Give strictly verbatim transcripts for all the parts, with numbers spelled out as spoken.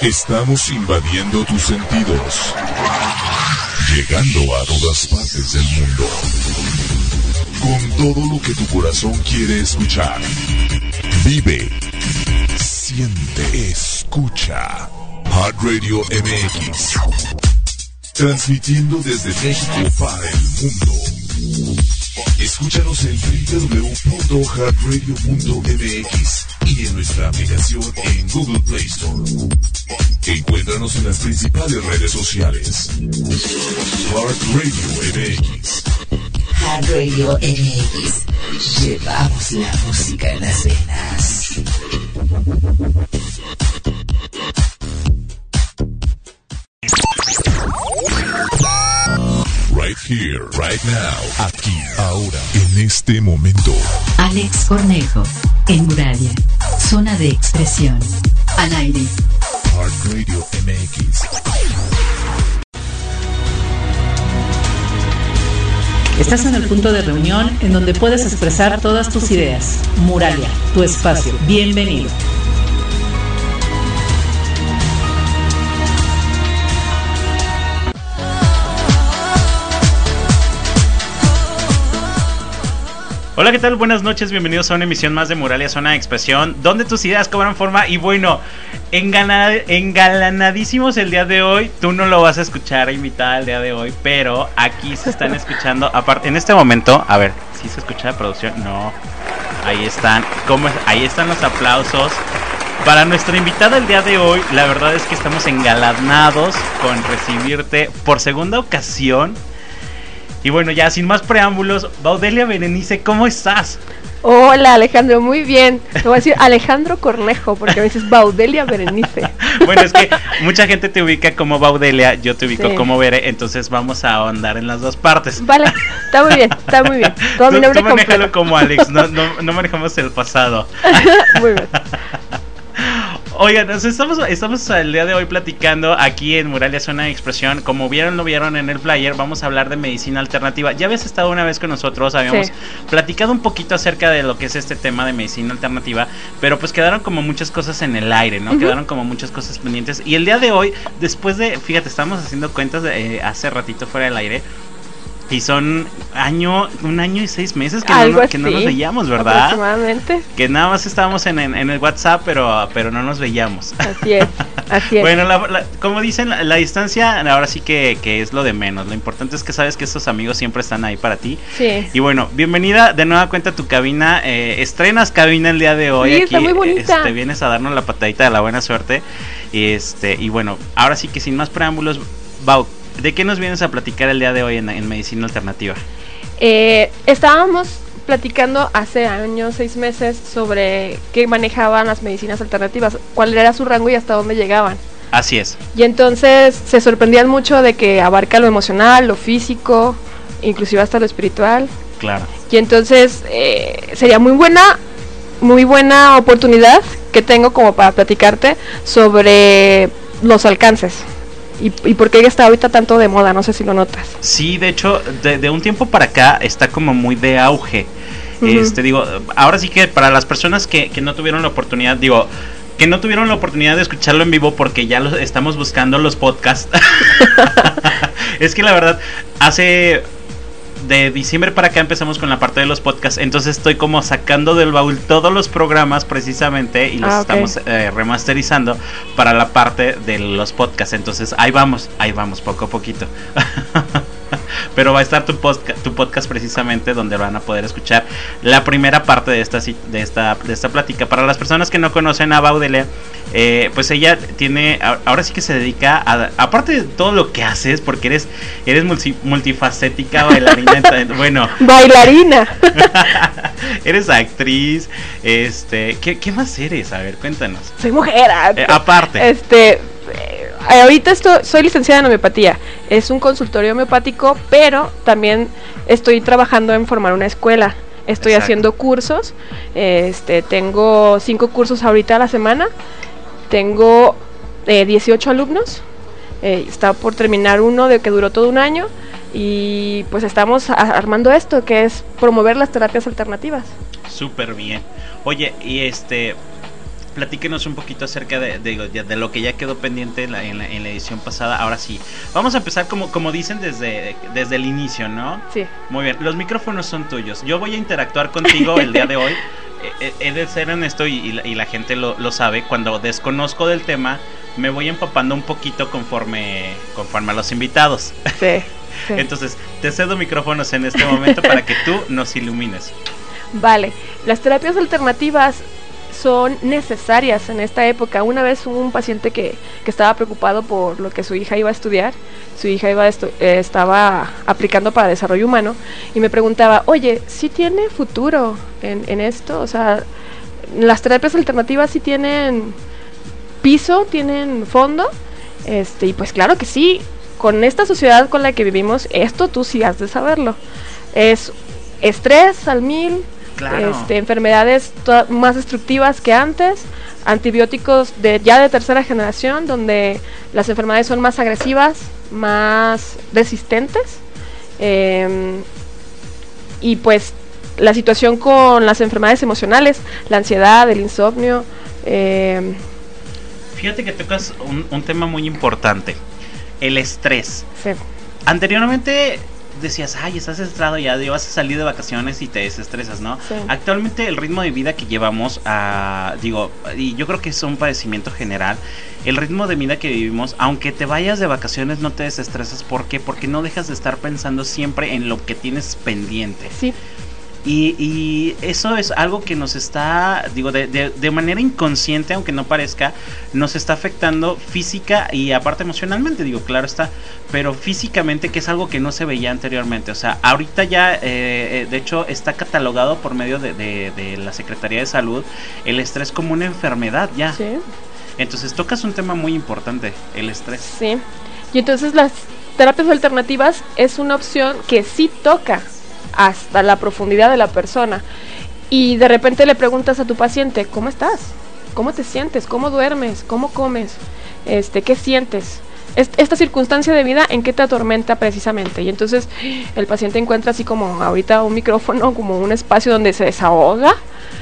Estamos invadiendo tus sentidos, llegando a todas partes del mundo, con todo lo que tu corazón quiere escuchar. Vive, siente, escucha. Heart Radio M X, transmitiendo desde México para el mundo. Escúchanos en doble u doble u doble u punto heart radio punto m x y en nuestra aplicación en Google Play Store. Encuéntranos en las principales redes sociales. Heart Radio M X. Heart Radio M X. Llevamos la música en las venas. Right here, right now, aquí, ahora, en este momento. Alex Cornejo, en Muralia, zona de expresión, al aire. Heart Radio M X. Estás en el punto de reunión en donde puedes expresar todas tus ideas. Muralia, tu espacio. Bienvenido. Hola, ¿qué tal? Buenas noches, bienvenidos a una emisión más de Muralia, zona de expresión, donde tus ideas cobran forma. Y bueno, engana, engalanadísimos el día de hoy. Tú no lo vas a escuchar invitada el día de hoy, pero aquí se están escuchando, aparte, en este momento, a ver, ¿sí se escucha la producción? No, ahí están, ¿cómo es? Ahí están los aplausos para nuestra invitada el día de hoy. La verdad es que estamos engalanados con recibirte por segunda ocasión. Y bueno, ya sin más preámbulos, Baudelia Berenice, ¿cómo estás? Hola, Alejandro, muy bien. Te voy a decir Alejandro Cornejo, porque me dices Baudelia Berenice. Bueno, es que mucha gente te ubica como Baudelia, yo te ubico sí. como Bere, entonces vamos a ahondar en las dos partes. Vale, está muy bien, está muy bien. Todo tú, mi nombre tú manéjalo como Alex, no, no, no manejamos el pasado. Muy bien. Oigan, nos estamos, estamos el día de hoy platicando aquí en Muralia, zona de expresión. Como vieron, lo vieron en el flyer, vamos a hablar de medicina alternativa. Ya habías estado una vez con nosotros, habíamos sí. platicado un poquito acerca de lo que es este tema de medicina alternativa, pero pues quedaron como muchas cosas en el aire, ¿no? Uh-huh. Quedaron como muchas cosas pendientes. Y el día de hoy, después de, fíjate, estamos haciendo cuentas de, eh, hace ratito fuera del aire. Y son año, un año y seis meses que, no, que no nos veíamos, ¿verdad? Aproximadamente. Que nada más estábamos en, en, en el WhatsApp, pero, pero no nos veíamos. Así es, así es. Bueno, la, la, como dicen, la, la distancia ahora sí que, que es lo de menos. Lo importante es que sabes que estos amigos siempre están ahí para ti. Sí. Y bueno, bienvenida de nueva cuenta a tu cabina. Eh, estrenas cabina el día de hoy. Sí, aquí, está muy bonita. Este, vienes a darnos la patadita de la buena suerte. Y, este, y bueno, ahora sí que sin más preámbulos, Bau, ¿de qué nos vienes a platicar el día de hoy en, en medicina alternativa? Eh, estábamos platicando hace años, seis meses, sobre qué manejaban las medicinas alternativas, cuál era su rango y hasta dónde llegaban. Así es. Y entonces se sorprendían mucho de que abarca lo emocional, lo físico, inclusive hasta lo espiritual. Claro. Y entonces eh, sería muy buena, muy buena oportunidad que tengo como para platicarte sobre los alcances. Y, y por qué está ahorita tanto de moda, no sé si lo notas. Sí, de hecho, de, de un tiempo para acá está como muy de auge. Uh-huh. Este, digo, ahora sí que para las personas que, que no tuvieron la oportunidad, digo, que no tuvieron la oportunidad de escucharlo en vivo porque ya lo, estamos buscando los podcasts. Es que la verdad, hace... de diciembre para acá empezamos con la parte de los podcasts, entonces estoy como sacando del baúl todos los programas precisamente y los ah, okay. estamos eh, remasterizando para la parte de los podcasts, entonces ahí vamos, ahí vamos poco a poquito. Pero va a estar tu podcast, tu podcast precisamente donde van a poder escuchar la primera parte de esta de esta de esta plática. Para las personas que no conocen a Baudelia, eh, pues ella tiene, ahora sí que se dedica a, aparte de todo lo que haces, porque eres eres multi, multifacética, bailarina, bueno, bailarina. Eres actriz, este, ¿qué, qué más eres? A ver, cuéntanos. Soy mujer. Eh, aparte. Este ahorita estoy, soy licenciada en homeopatía, es un consultorio homeopático, pero también estoy trabajando en formar una escuela, estoy Exacto. haciendo cursos, este, tengo cinco cursos ahorita a la semana, tengo eh, dieciocho alumnos, eh, está por terminar uno de que duró todo un año, y pues estamos a- armando esto, que es promover las terapias alternativas. Súper bien. Oye, y este... platíquenos un poquito acerca de, de, de lo que ya quedó pendiente en la, en, la, en la edición pasada. Ahora sí, vamos a empezar como, como dicen desde, desde el inicio, ¿no? Sí. Muy bien, los micrófonos son tuyos. Yo voy a interactuar contigo el día de hoy. He de ser honesto y, y, la, y la gente lo, lo sabe. Cuando desconozco del tema, me voy empapando un poquito conforme, conforme a los invitados. Sí, sí. Entonces, te cedo micrófonos en este momento para que tú nos ilumines. Vale, las terapias alternativas son necesarias en esta época. Una vez hubo un paciente que, que estaba preocupado por lo que su hija iba a estudiar. Su hija iba estu- eh, estaba aplicando para desarrollo humano y me preguntaba, oye, ¿sí tiene futuro en, en esto? O sea, las terapias alternativas sí tienen piso, tienen fondo. Este, y pues claro que sí, con esta sociedad con la que vivimos, esto tú sí has de saberlo. Es estrés al mil. Claro. Este, enfermedades to- más destructivas que antes, antibióticos de ya de tercera generación, donde las enfermedades son más agresivas, más resistentes, eh, y pues la situación con las enfermedades emocionales, la ansiedad, el insomnio. Eh, Fíjate que tocas un, un tema muy importante, el estrés. sí. Anteriormente decías, ay, estás estresado, ya vas a salir de vacaciones y te desestresas, ¿no? Sí. Actualmente el ritmo de vida que llevamos, a, digo, y yo creo que es un padecimiento general, el ritmo de vida que vivimos, aunque te vayas de vacaciones no te desestresas. ¿Por qué? Porque no dejas de estar pensando siempre en lo que tienes pendiente. Sí. Y, y eso es algo que nos está, digo, de, de, de manera inconsciente, aunque no parezca, nos está afectando física y aparte emocionalmente, digo, claro está, pero físicamente, que es algo que no se veía anteriormente. O sea, ahorita ya, eh, de hecho, está catalogado por medio de, de, de la Secretaría de Salud el estrés como una enfermedad ya. Sí. Entonces tocas un tema muy importante, el estrés. Sí. Y entonces las terapias alternativas es una opción que sí toca hasta la profundidad de la persona. Y de repente le preguntas a tu paciente, ¿cómo estás? ¿Cómo te sientes? ¿Cómo duermes? ¿Cómo comes? Este, ¿qué sientes? Est- esta circunstancia de vida, ¿en qué te atormenta precisamente? Y entonces el paciente encuentra así como ahorita un micrófono, como un espacio donde se desahoga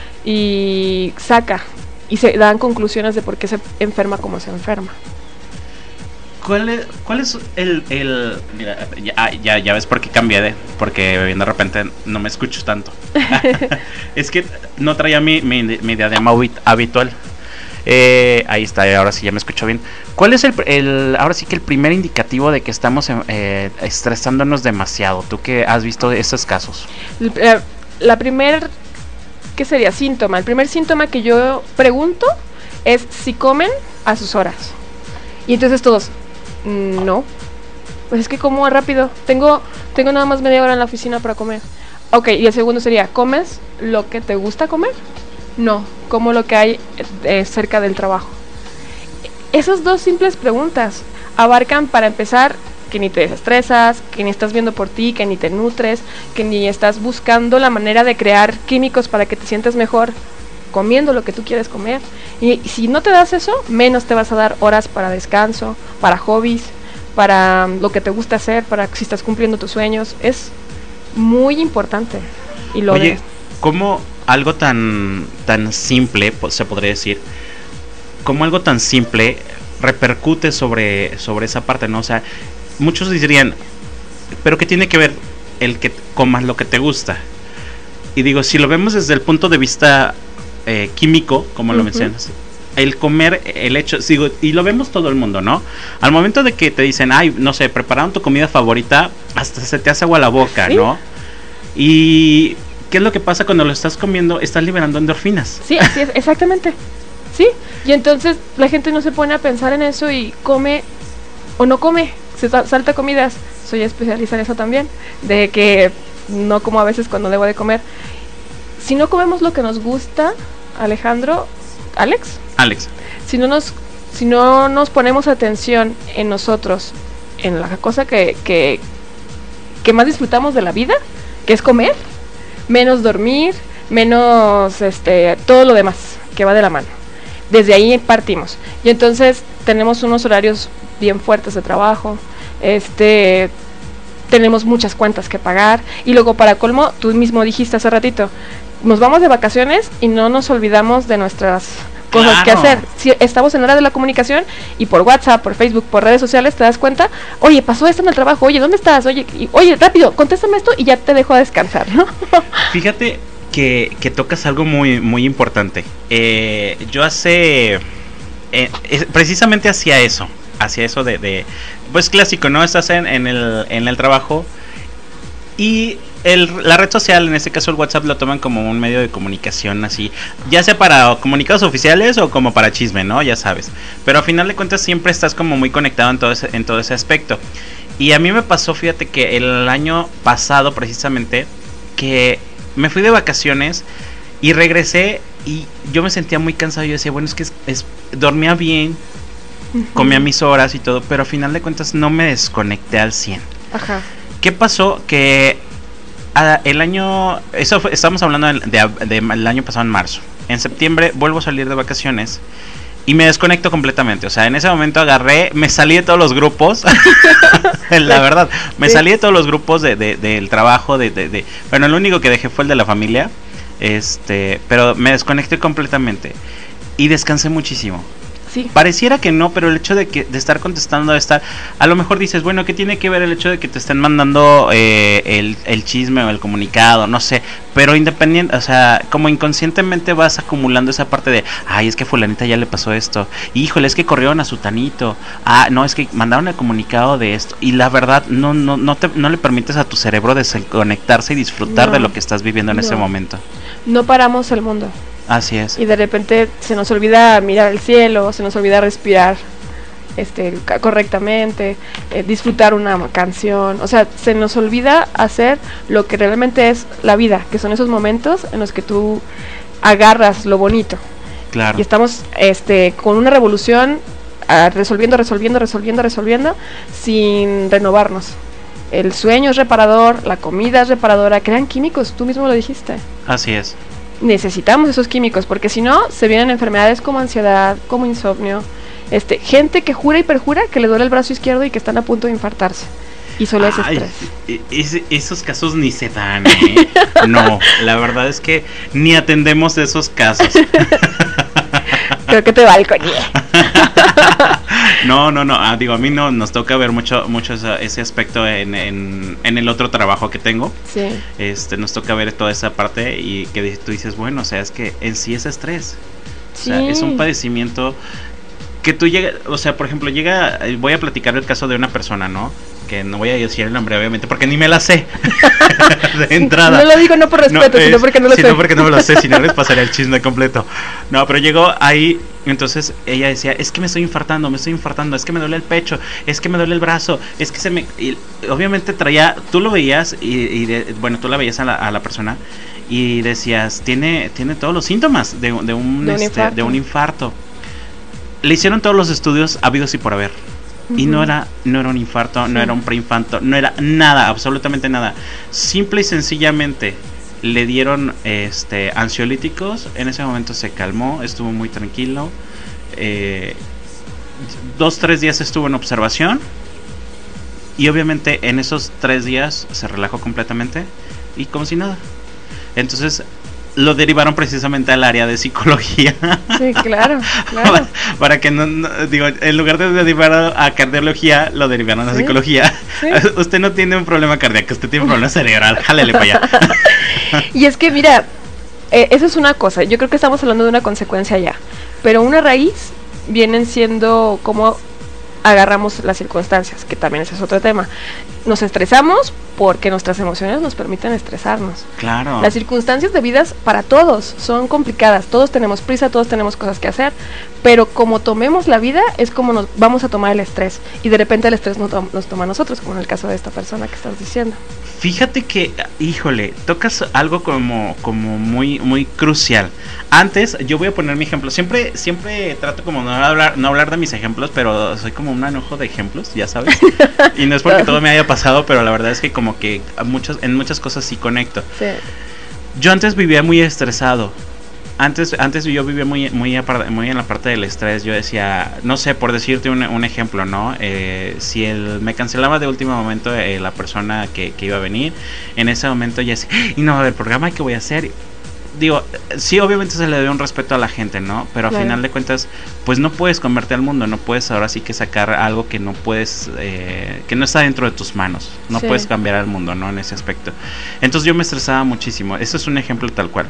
y saca, y se dan conclusiones de por qué se enferma como se enferma. ¿Cuál es, cuál es el, el mira, ya, ya, ya ves por qué cambié de, porque de repente no me escucho tanto. Es que no traía mi, mi, mi diadema habitual. Eh, ahí está, ahora sí ya me escucho bien. ¿Cuál es el, el ahora sí que el primer indicativo de que estamos eh, estresándonos demasiado? ¿Tú que has visto esos casos? La, la primer, ¿qué sería? Síntoma. El primer síntoma que yo pregunto es si comen a sus horas. Y entonces todos, no, pues es que como rápido, tengo tengo nada más media hora en la oficina para comer. Ok, y el segundo sería, ¿comes lo que te gusta comer? No, como lo que hay eh, cerca del trabajo. Esas dos simples preguntas abarcan, para empezar, que ni te desestresas, que ni estás viendo por ti, que ni te nutres, que ni estás buscando la manera de crear químicos para que te sientas mejor comiendo lo que tú quieres comer. Y si no te das eso, menos te vas a dar horas para descanso, para hobbies, para um, lo que te gusta hacer, para si estás cumpliendo tus sueños. Es muy importante. Y lo Oye, de... ¿cómo algo tan tan simple, se podría decir, cómo algo tan simple repercute sobre, sobre esa parte, ¿no? O sea, muchos dirían, ¿pero qué tiene que ver el que comas lo que te gusta? Y digo, si lo vemos desde el punto de vista eh, químico, como lo uh-huh. mencionas, el comer, el hecho, digo, y lo vemos todo el mundo, ¿no? Al momento de que te dicen, ay, no sé, prepararon tu comida favorita, hasta se te hace agua la boca, ¿sí? ¿No? Y ¿qué es lo que pasa cuando lo estás comiendo? Estás liberando endorfinas. Sí, así es, exactamente. Sí, y entonces la gente no se pone a pensar en eso y come o no come, se salta comidas. Soy especialista en eso también, de que no como a veces cuando debo de comer. Si no comemos lo que nos gusta, Alejandro, Alex, Alex, si no nos, si no nos ponemos atención en nosotros, en la cosa que, que, que más disfrutamos de la vida, que es comer, menos dormir, menos este todo lo demás que va de la mano. Desde ahí partimos. Y entonces tenemos unos horarios bien fuertes de trabajo, este tenemos muchas cuentas que pagar, y luego para colmo, tú mismo dijiste hace ratito, nos vamos de vacaciones y no nos olvidamos de nuestras cosas Claro. que hacer. Si estamos en la hora de la comunicación y por WhatsApp, por Facebook, por redes sociales, te das cuenta, oye, pasó esto en el trabajo, oye, ¿dónde estás? Oye, y, oye, rápido, contéstame esto y ya te dejo a descansar, ¿no? Fíjate que, que tocas algo muy, muy importante. Eh, yo hace... Eh, es- precisamente hacía eso, hacía eso de, de pues clásico, ¿no? Estás en, en, el, en el trabajo y el, la red social, en este caso el WhatsApp, lo toman como un medio de comunicación así, ya sea para comunicados oficiales o como para chisme, ¿no? Ya sabes. Pero a final de cuentas siempre estás como muy conectado en todo ese, en todo ese aspecto. Y a mí me pasó, fíjate que el año pasado precisamente, que me fui de vacaciones y regresé y yo me sentía muy cansado. Yo decía, bueno, es que es, es- dormía bien, comía mis horas y todo, pero a final de cuentas no me desconecté al cien. Ajá. ¿Qué pasó? Que ah, el año, eso fue- estamos hablando del de, de- del año pasado en marzo. En septiembre vuelvo a salir de vacaciones y me desconecto completamente. O sea, en ese momento agarré, me salí de todos los grupos. La verdad, me Sí. salí de todos los grupos de, de- del trabajo, de, de, de- bueno, el único que dejé fue el de la familia. Este, pero me desconecté completamente y descansé muchísimo. Sí. Pareciera que no, pero el hecho de que de estar contestando, de estar, a lo mejor dices, bueno, ¿qué tiene que ver el hecho de que te estén mandando eh, el, el chisme o el comunicado? No sé, pero independiente, o sea, como inconscientemente vas acumulando esa parte de, ay, es que fulanita ya le pasó esto, híjole, es que corrieron a sutanito, ah, no, es que mandaron el comunicado de esto, y la verdad, no, no, no te, no le permites a tu cerebro desconectarse y disfrutar No, de lo que estás viviendo en ese no. momento. No paramos el mundo. Así es. Y de repente se nos olvida mirar el cielo, se nos olvida respirar este ca- correctamente, eh, disfrutar una canción, o sea, se nos olvida hacer lo que realmente es la vida, que son esos momentos en los que tú agarras lo bonito. Claro. Y estamos este con una revolución ah, resolviendo, resolviendo, resolviendo, resolviendo sin renovarnos. El sueño es reparador, la comida es reparadora, crean químicos, tú mismo lo dijiste. Así es. Necesitamos esos químicos porque si no se vienen enfermedades como ansiedad, como insomnio, este gente que jura y perjura que le duele el brazo izquierdo y que están a punto de infartarse y solo es Ay, estrés. e- ese- esos casos ni se dan, ¿eh? No, la verdad es que ni atendemos esos casos. Creo que te balconía. No, no, no, ah, digo, a mí no nos toca ver mucho mucho esa- ese aspecto en, en, en el otro trabajo que tengo. Sí, Este, nos toca ver toda esa parte y que di- tú dices, bueno, o sea, es que en sí es estrés. O sea, sí. es un padecimiento que tú llegas, o sea, por ejemplo, llega, eh, voy a platicar el caso de una persona, ¿no? Que no voy a decir el nombre, obviamente, porque ni me la sé. De entrada. No lo digo no por respeto, es- sino porque no lo sino sé. porque no me lo sé, si no les pasaría el chisme completo. No, pero llegó ahí, entonces ella decía, es que me estoy infartando, me estoy infartando, es que me duele el pecho, es que me duele el brazo, es que se me... y obviamente traía, tú lo veías, y, y de- bueno, tú la veías a la, a la persona, y decías, tiene, tiene todos los síntomas de, de, un, De un este, infarto. de un infarto. Le hicieron todos los estudios habidos y por haber. Y no Ujú. era, no era un infarto, no Sí. era un preinfarto, no era nada, absolutamente nada. Simple y sencillamente le dieron este ansiolíticos, en ese momento se calmó, estuvo muy tranquilo. Eh, dos, tres días estuvo en observación. Y obviamente en esos tres días se relajó completamente y como si nada. Entonces lo derivaron precisamente al área de psicología. Sí, claro, para, claro. para que no, no- digo, en lugar de derivar a cardiología, lo derivaron a Sí, psicología. sí. Usted no tiene un problema cardíaco, usted tiene un problema cerebral, jálele para allá. Y es que mira, eh, eso es una cosa, yo creo que estamos hablando de una consecuencia ya, pero una raíz vienen siendo como agarramos las circunstancias, que también ese es otro tema. Nos estresamos porque nuestras emociones nos permiten estresarnos. Claro. Las circunstancias de vidas para todos son complicadas, todos tenemos prisa, todos tenemos cosas que hacer, pero como tomemos la vida es como nos vamos a tomar el estrés y de repente el estrés nos, to- nos toma a nosotros, como en el caso de esta persona que estás diciendo. Fíjate que, híjole, tocas algo como, como muy, muy crucial. Antes, yo voy a poner mi ejemplo. Siempre, siempre trato como no hablar, no hablar de mis ejemplos, pero soy como un enojo de ejemplos, ya sabes. Y no es porque todo me haya pasado, pero la verdad es que como que a muchos, en muchas cosas sí conecto. Sí. Yo antes vivía muy estresado. Antes, antes yo vivía muy, muy, apar- muy en la parte del estrés. Yo decía, no sé, por decirte un, un ejemplo, ¿no? Eh, si el, me cancelaba de último momento eh, la persona que, que iba a venir, en ese momento ya decía, y no va a haber programa, ¿qué voy a hacer? digo, sí, obviamente se le debe un respeto a la gente, ¿no? Pero Claro. a final de cuentas, pues no puedes comerte al mundo, no puedes ahora sí que sacar algo que no puedes, eh, que no está dentro de tus manos, no Sí. puedes cambiar al mundo, ¿no? En ese aspecto. Entonces yo me estresaba muchísimo, eso es un ejemplo tal cual.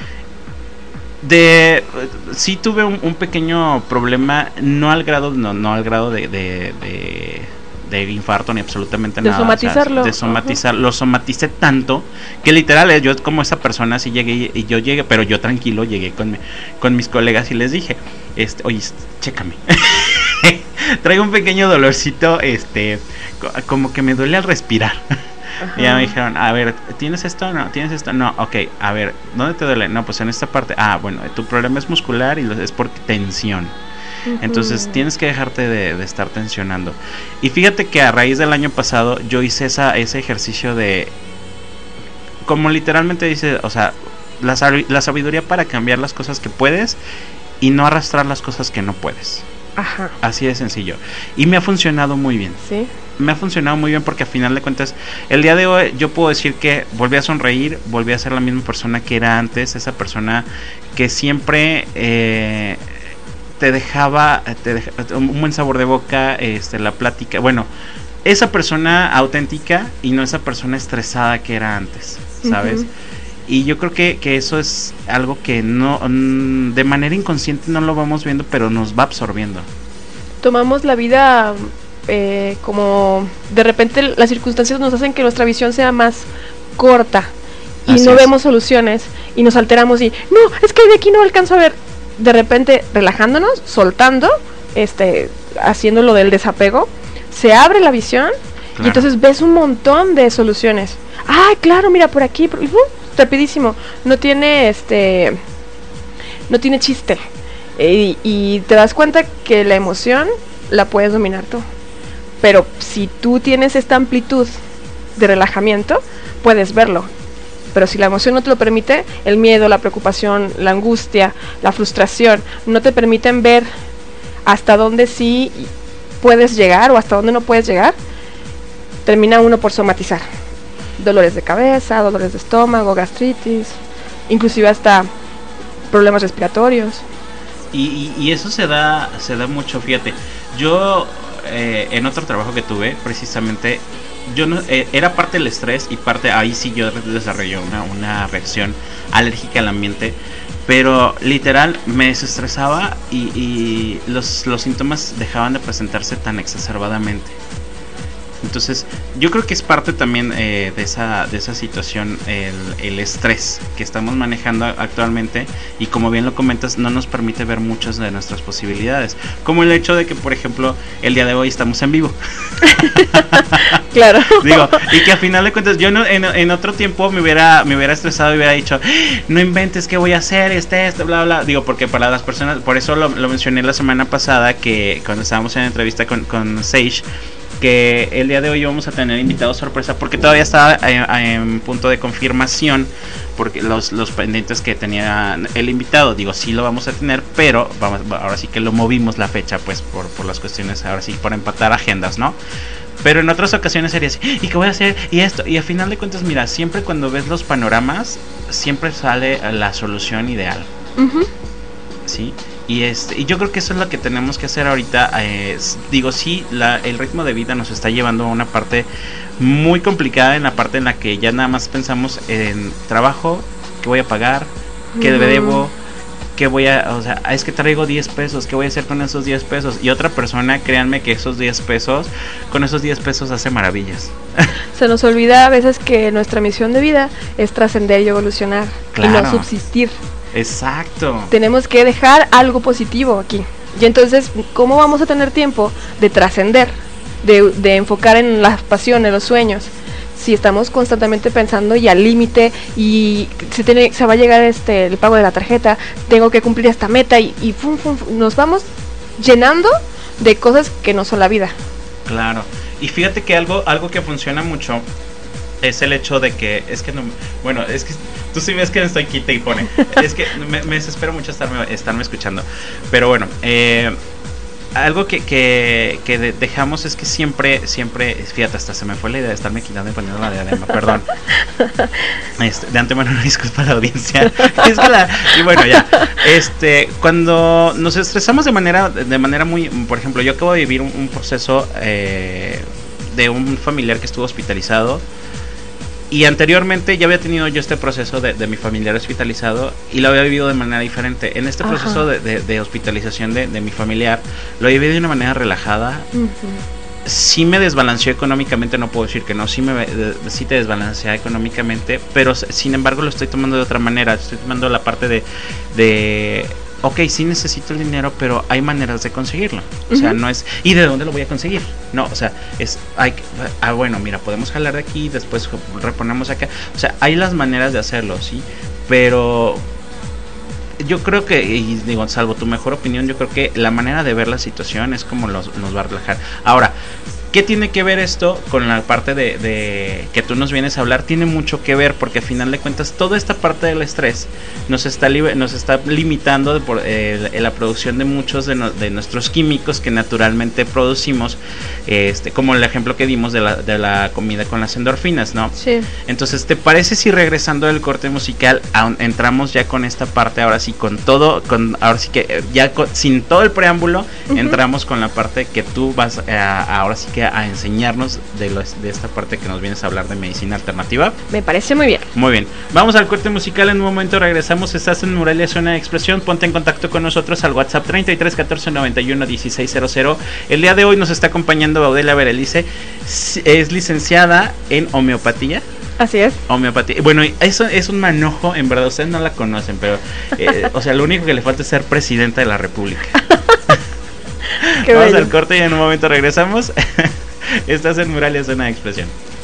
De sí tuve un, un pequeño problema, no al grado, no, no al grado de, de, de, de infarto ni absolutamente De nada. somatizarlo. O sea, de somatizar, lo somaticé tanto que literal eh, yo como esa persona sí llegué y, y yo llegué, pero yo tranquilo llegué con mi, con mis colegas y les dije, este, oye, chécame. Traigo un pequeño dolorcito, este, co- como que me duele al respirar. Ajá. Y ya me dijeron, a ver, ¿tienes esto? No, ¿tienes esto? No, ok, a ver, ¿dónde te duele? No, pues en esta parte. Ah, bueno, tu problema es muscular y lo- es por tensión. Entonces Ujú. tienes que dejarte de, de estar tensionando. Y fíjate que a raíz del año pasado yo hice esa, ese ejercicio de, como literalmente dice, o sea, la, sabi- la sabiduría para cambiar las cosas que puedes y no arrastrar las cosas que no puedes. Ajá, Así de sencillo. Y me ha funcionado muy bien. sí. Me ha funcionado muy bien porque a final de cuentas el día de hoy yo puedo decir que volví a sonreír, volví a ser la misma persona que era antes, esa persona que siempre eh, te dejaba te deja, un buen sabor de boca, este, la plática, bueno, esa persona auténtica y no esa persona estresada que era antes, ¿sabes? Ujú. Y yo creo que, que eso es algo que no mm, de manera inconsciente no lo vamos viendo, pero nos va absorbiendo. Tomamos la vida eh, como de repente las circunstancias nos hacen que nuestra visión sea más corta y Así no es. vemos soluciones y nos alteramos y no, es que de aquí no alcanzo a ver. De repente relajándonos, soltando, este, haciendo lo del desapego, se abre la visión y Claro. entonces ves un montón de soluciones. Ah, claro, mira por aquí, por- y, uh, rapidísimo. No tiene este, no tiene chiste. Y, y te das cuenta que la emoción la puedes dominar tú. Pero si tú tienes esta amplitud de relajamiento, puedes verlo. Pero si la emoción no te lo permite, el miedo, la preocupación, la angustia, la frustración, no te permiten ver hasta dónde sí puedes llegar o hasta dónde no puedes llegar, termina uno por somatizar. Dolores de cabeza, dolores de estómago, gastritis, inclusive hasta problemas respiratorios. Y, y, y eso se da se da mucho, fíjate. Yo eh, en otro trabajo que tuve, precisamente, yo no eh, era parte del estrés y parte ahí sí yo desarrollé una, una reacción alérgica al ambiente, pero literal me desestresaba y, y los, los síntomas dejaban de presentarse tan exacerbadamente. Entonces, yo creo que es parte también eh, de esa de esa situación, el, el estrés que estamos manejando actualmente, y como bien lo comentas, no nos permite ver muchas de nuestras posibilidades, como el hecho de que, por ejemplo, el día de hoy estamos en vivo. Claro. Digo, y que a final de cuentas yo no, en, en otro tiempo me hubiera me hubiera estresado y hubiera dicho, no inventes, qué voy a hacer, este, este, bla, bla. Digo, porque para las personas, por eso lo, lo mencioné la semana pasada, que cuando estábamos en la entrevista con, con Sage, que el día de hoy vamos a tener invitados sorpresa, porque todavía está en, en punto de confirmación, porque los, los pendientes que tenía el invitado, digo, sí lo vamos a tener, pero vamos, ahora sí que lo movimos la fecha, pues por, por las cuestiones, ahora sí, por empatar agendas, ¿no? Pero en otras ocasiones sería así, ¿y qué voy a hacer? Y esto, y a final de cuentas, mira, siempre cuando ves los panoramas, siempre sale la solución ideal, Uh-huh. ¿sí? Y, este, y yo creo que eso es lo que tenemos que hacer ahorita. Eh, digo, sí, la, el ritmo de vida nos está llevando a una parte muy complicada, en la parte en la que ya nada más pensamos en trabajo, qué voy a pagar, qué Ujú. debo, qué voy a, o sea, es que traigo diez pesos, qué voy a hacer con esos diez pesos. Y otra persona, créanme que esos diez pesos, con esos diez pesos hace maravillas. Se nos olvida a veces que nuestra misión de vida es trascender y evolucionar y Claro. no subsistir. Exacto. Tenemos que dejar algo positivo aquí. Y entonces, ¿cómo vamos a tener tiempo de trascender, de, de enfocar en las pasiones, los sueños? Si estamos constantemente pensando y al límite y se tiene, se va a llegar este el pago de la tarjeta, tengo que cumplir esta meta y, y fum, fum, fum, nos vamos llenando de cosas que no son la vida. Claro. Y fíjate que algo, algo que funciona mucho es el hecho de que, es que no, bueno, es que tú sí ves que estoy quita y pone, es que me, me desespero mucho estarme, estarme escuchando, pero bueno, eh, algo que, que, que de, dejamos es que siempre, siempre, fíjate, hasta se me fue la idea de estarme quitando y poniendo la diadema, perdón. Este, de antemano una disculpa a la audiencia. Es que la, y bueno, ya. Este, cuando nos estresamos de manera, de manera muy, por ejemplo, yo acabo de vivir un, un proceso eh, de un familiar que estuvo hospitalizado. Y anteriormente ya había tenido yo este proceso de, de mi familiar hospitalizado y lo había vivido de manera diferente. En este proceso de, de, de hospitalización de, de mi familiar lo viví de una manera relajada. Uh-huh. Sí me desbalanceó económicamente, no puedo decir que no, sí, me, de, sí te desbalancea económicamente, pero sin embargo lo estoy tomando de otra manera. Estoy tomando la parte de... de ok, sí necesito el dinero, pero hay maneras de conseguirlo. O sea, uh-huh. no es... ¿Y de dónde lo voy a conseguir? No, o sea, es... Hay, ah, bueno, mira, podemos jalar de aquí, después reponemos acá. O sea, hay las maneras de hacerlo, ¿sí? Pero... yo creo que, y digo, salvo tu mejor opinión, yo creo que la manera de ver la situación es como los, nos va a relajar. Ahora, ¿qué tiene que ver esto con la parte de, de que tú nos vienes a hablar? Tiene mucho que ver, porque al final de cuentas toda esta parte del estrés nos está li- nos está limitando de por, eh, la producción de muchos de, no, de nuestros químicos que naturalmente producimos, este, como el ejemplo que dimos de la, de la comida con las endorfinas, ¿no? Sí. Entonces, ¿te parece si regresando del corte musical a, entramos ya con esta parte, ahora sí, con todo, con ahora sí que ya con, sin todo el preámbulo, uh-huh. entramos con la parte que tú vas a, ahora sí que a enseñarnos de, los, de esta parte que nos vienes a hablar de medicina alternativa? Me parece muy bien. Muy bien, vamos al corte musical, en un momento regresamos. Estás en Moralia Zona de Expresión, ponte en contacto con nosotros al WhatsApp treinta y tres catorce noventa y uno dieciséis cero cero. El día de hoy nos está acompañando Audelia Berelice, es licenciada en homeopatía. Así es. Homeopatía. Bueno, eso es un manojo, en verdad, ustedes no la conocen, pero eh, o sea, lo único que le falta es ser presidenta de la República. Qué Vamos bello. Al corte y en un momento regresamos. Estás en Moralia Zona de Expresión.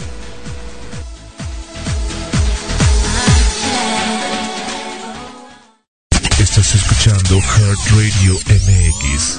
Estás escuchando Heart Radio M X.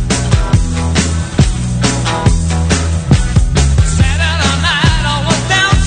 Saturday night I was down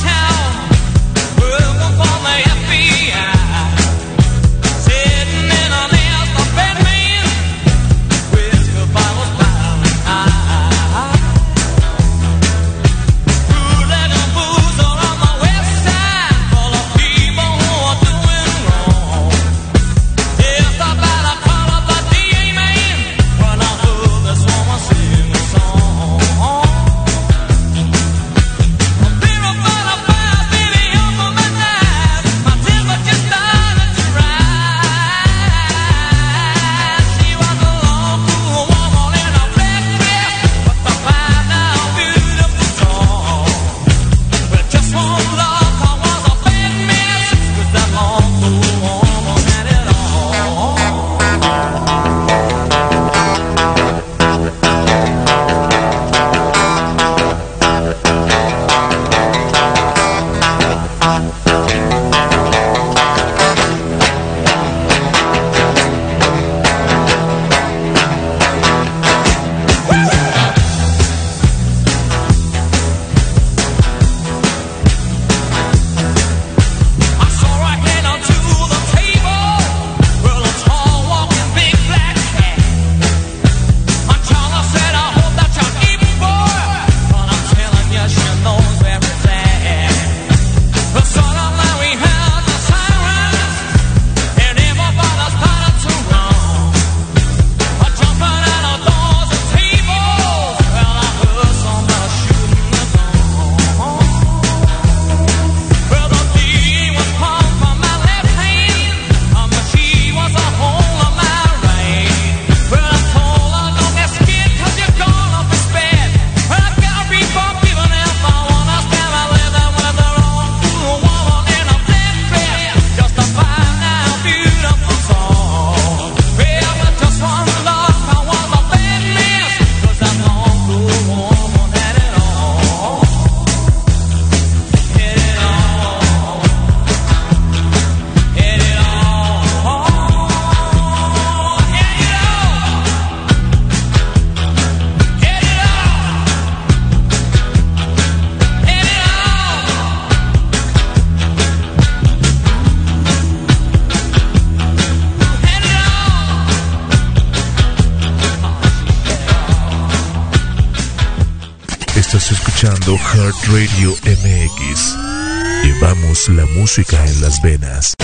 escuchando Heart Radio M X. Llevamos la música en las venas.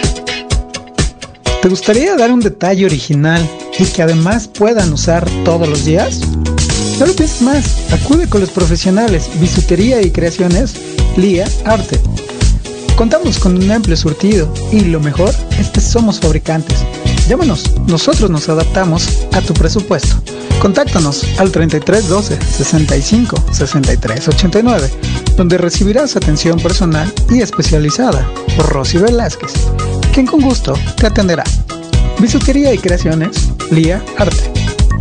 ¿Te gustaría dar un detalle original y que además puedan usar todos los días? No lo pienses más, acude con los profesionales Bisutería y Creaciones Lía Arte. Contamos con un amplio surtido y lo mejor es que somos fabricantes. Llámanos, nosotros nos adaptamos a tu presupuesto. Contáctanos al treinta y tres doce, sesenta y cinco, sesenta y tres ochenta y nueve, donde recibirás atención personal y especializada por Rosy Velázquez, quien con gusto te atenderá. Bisutería y Creaciones Lía Arte.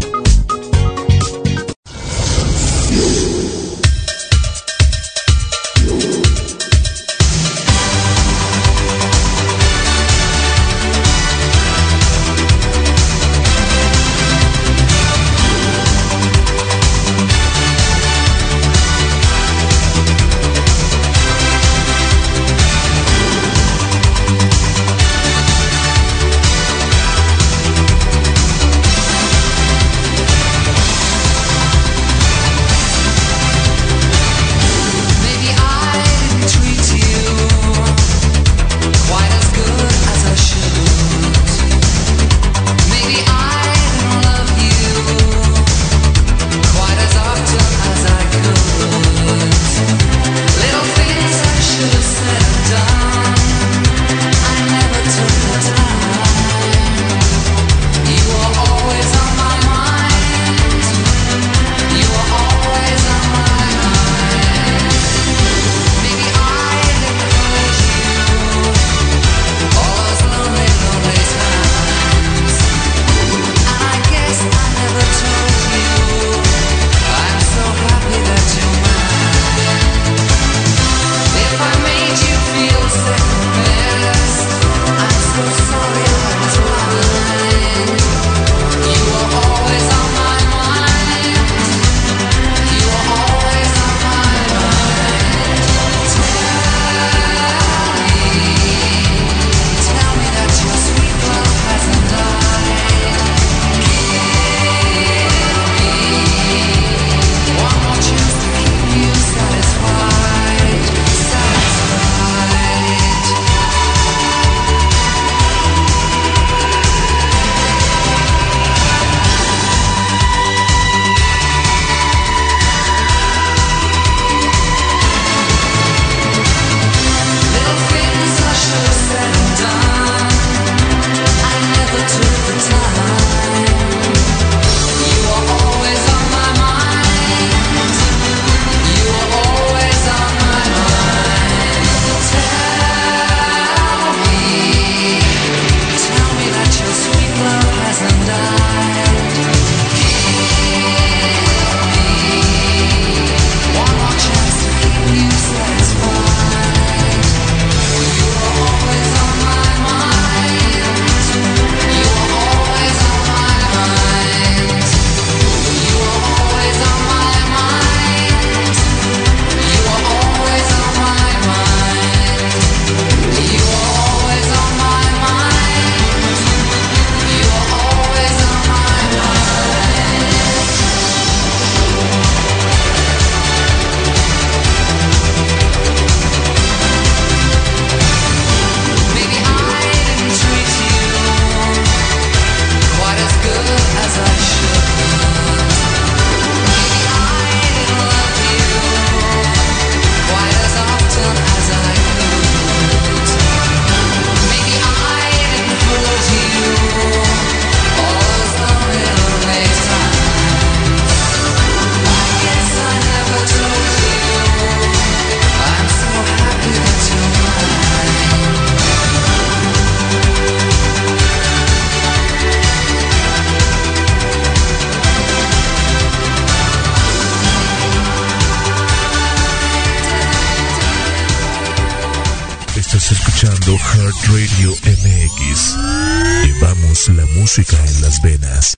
escuchando Heart Radio M X. Llevamos la música en las venas.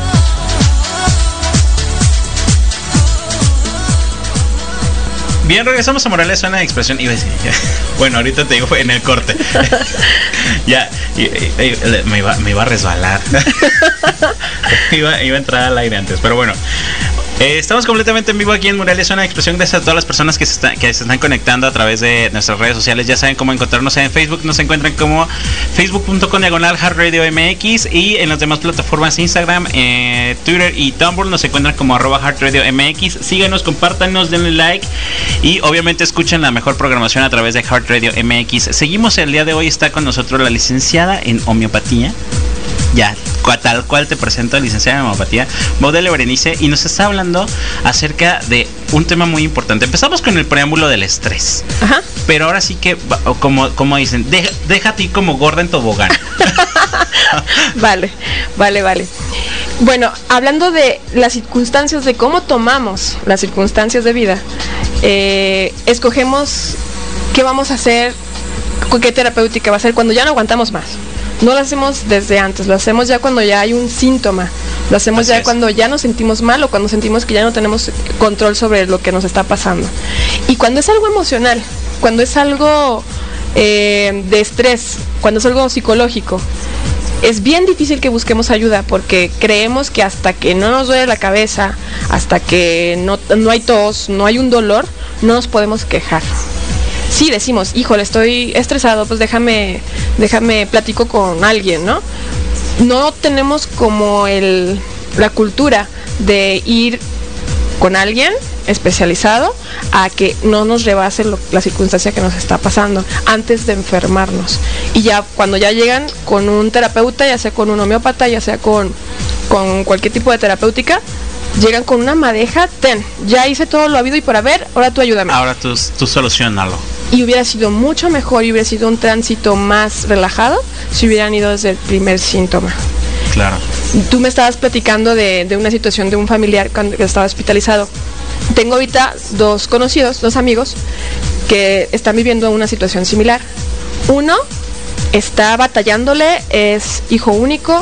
Bien, regresamos a Morales, Zona de Expresión. Iba a decir, ya. Bueno, ahorita te digo en el corte. Ya, y, y, y, me, iba, me iba a resbalar. iba, iba a entrar al aire antes, pero bueno. Eh, estamos completamente en vivo aquí en Morelia Zona de Expresión. Gracias a todas las personas que se, está, que se están conectando a través de nuestras redes sociales. Ya saben cómo encontrarnos en Facebook. Nos encuentran como facebook punto com diagonal Heart Radio M X. Y en las demás plataformas Instagram, eh, Twitter y Tumblr nos encuentran como arroba Heart Radio M X. Síganos, compártanos, denle like. Y obviamente escuchen la mejor programación a través de Heart Radio M X. Seguimos el día de hoy. Está con nosotros la licenciada en homeopatía. Ya, tal cual te presento, licenciada en homeopatía, Baudelaire Berenice, y nos está hablando acerca de un tema muy importante. Empezamos con el preámbulo del estrés. Ajá. Pero ahora sí que, como, como dicen, deja, déjate ir como gorda en tobogán. Vale, vale, vale. Bueno, hablando de las circunstancias, de cómo tomamos las circunstancias de vida, eh, escogemos qué vamos a hacer, qué terapéutica va a ser cuando ya no aguantamos más. No lo hacemos desde antes, lo hacemos ya cuando ya hay un síntoma, lo hacemos Así ya es. cuando ya nos sentimos mal o cuando sentimos que ya no tenemos control sobre lo que nos está pasando. Y cuando es algo emocional, cuando es algo eh, de estrés, cuando es algo psicológico, es bien difícil que busquemos ayuda porque creemos que hasta que no nos duele la cabeza, hasta que no, no hay tos, no hay un dolor, no nos podemos quejar. Sí, decimos, híjole, estoy estresado, pues déjame, déjame platico con alguien, ¿no? No tenemos como el, la cultura de ir con alguien especializado a que no nos rebase lo, la circunstancia que nos está pasando antes de enfermarnos. Y ya cuando ya llegan con un terapeuta, ya sea con un homeópata, ya sea con, con cualquier tipo de terapéutica, llegan con una madeja, ten, ya hice todo lo habido y por haber, ahora tú ayúdame. Ahora tú, tú solucionalo. Y hubiera sido mucho mejor y hubiera sido un tránsito más relajado si hubieran ido desde el primer síntoma. Claro. Tú me estabas platicando de, de una situación de un familiar cuando estaba hospitalizado. Tengo ahorita dos conocidos, dos amigos, que están viviendo una situación similar. Uno está batallándole, es hijo único,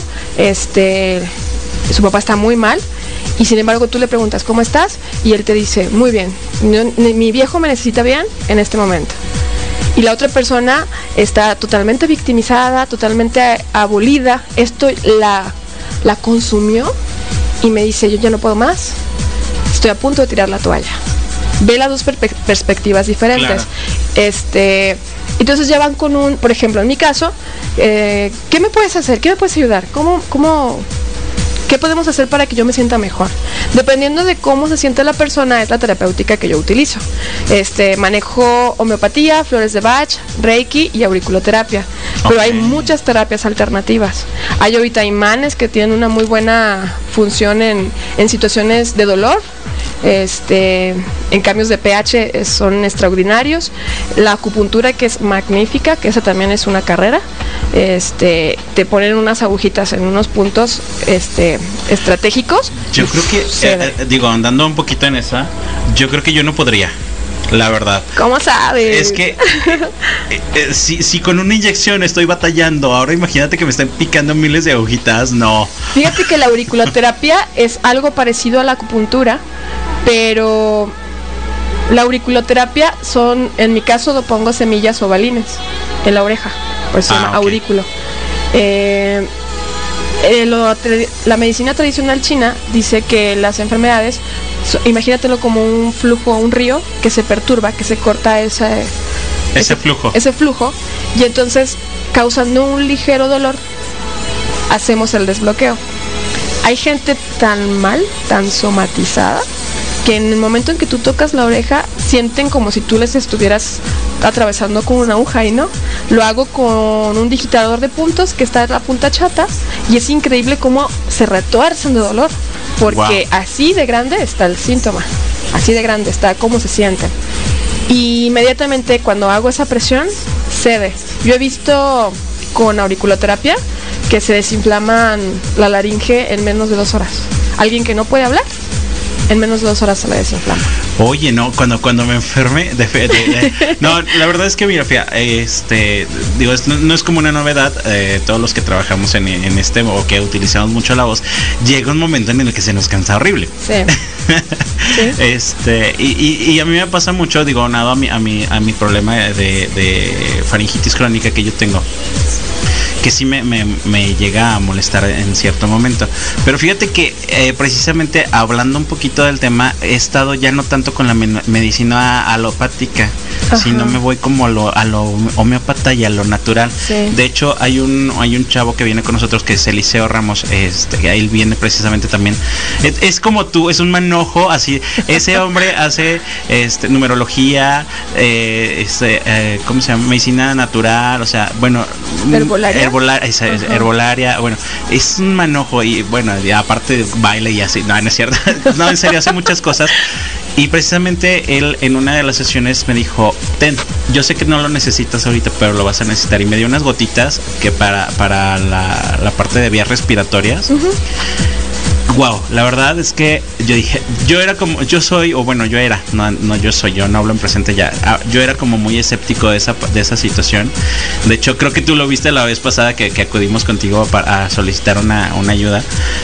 este, su papá está muy mal. Y sin embargo tú le preguntas ¿cómo estás? Y él te dice, muy bien, mi viejo me necesita bien en este momento. Y la otra persona está totalmente victimizada, totalmente abolida. Esto la, la consumió y me dice, yo ya no puedo más, estoy a punto de tirar la toalla. Ve las dos per- perspectivas diferentes. Claro. Este, entonces ya van con un, por ejemplo, en mi caso, eh, ¿qué me puedes hacer? ¿Qué me puedes ayudar? ¿Cómo, cómo, ¿Qué podemos hacer para que yo me sienta mejor? Dependiendo de cómo se siente la persona, es la terapéutica que yo utilizo. Este, manejo homeopatía, flores de Bach, Reiki y auriculoterapia. Pero okay. Hay muchas terapias alternativas. Hay ahorita imanes que tienen una muy buena función en, en situaciones de dolor. Este, en cambios de pH son extraordinarios. La acupuntura, que es magnífica, que esa también es una carrera. Este, te ponen unas agujitas en unos puntos este, estratégicos. Yo creo que, eh, eh, digo, andando un poquito en esa, yo creo que yo no podría, la verdad. ¿Cómo sabes? Es que eh, eh, si, si con una inyección estoy batallando, ahora imagínate que me estén picando miles de agujitas, no. Fíjate que la auriculoterapia es algo parecido a la acupuntura, pero la auriculoterapia son, en mi caso lo pongo semillas o balines en la oreja, pues se ah, llama okay. aurículo. Eh, eh, lo, la medicina tradicional china dice que las enfermedades, so, imagínatelo como un flujo, un río que se perturba, que se corta ese, ese, ese flujo. Ese flujo, y entonces, causando un ligero dolor, hacemos el desbloqueo. Hay gente tan mal, tan somatizada, que en el momento en que tú tocas la oreja sienten como si tú les estuvieras atravesando con una aguja, y no. Lo hago con un digitador de puntos que está en la punta chata, y es increíble cómo se retuercen de dolor, porque wow. Así de grande está el síntoma, así de grande está cómo se sienten. Y inmediatamente cuando hago esa presión cede. Yo he visto con auriculoterapia que se desinflaman la laringe en menos de dos horas. Alguien que no puede hablar, en menos de dos horas se la desinflama. Oye, no, cuando cuando me enferme, de, de, de, no, la verdad es que mira, fía, este, digo, es, no, no es como una novedad, eh, todos los que trabajamos en, en este o que utilizamos mucho la voz, llega un momento en el que se nos cansa horrible. Sí. ¿Sí? Este, y, y, y a mí me pasa mucho, digo, nada a mi, a mi, a mi problema de, de faringitis crónica que yo tengo. que sí me, me, me llega a molestar en cierto momento. Pero fíjate que eh, precisamente hablando un poquito del tema, he estado ya no tanto con la me- medicina alopática, Ajá. sino me voy como a lo, a lo homeópata y a lo natural. Sí. De hecho, hay un hay un chavo que viene con nosotros que es Eliseo Ramos, este, él viene precisamente también. Es, es como tú, es un manojo, así. Ese hombre hace este, numerología, eh, este, eh, ¿cómo se llama? Medicina natural, o sea, bueno, herbolaria. Herbolaria, es, es herbolaria, bueno, es un manojo y bueno, y aparte baile y así, no, no es cierto, no, en serio, hace muchas cosas. Y precisamente él en una de las sesiones me dijo, ten, yo sé que no lo necesitas ahorita, pero lo vas a necesitar. Y me dio unas gotitas que para, para la, la parte de vías respiratorias. Uh-huh. Wow, la verdad es que yo dije, yo era como, yo soy, o bueno, yo era, no, no yo soy, yo no hablo en presente ya, yo era como muy escéptico de esa, de esa situación. De hecho, creo que tú lo viste la vez pasada que, que acudimos contigo para a solicitar una, una ayuda.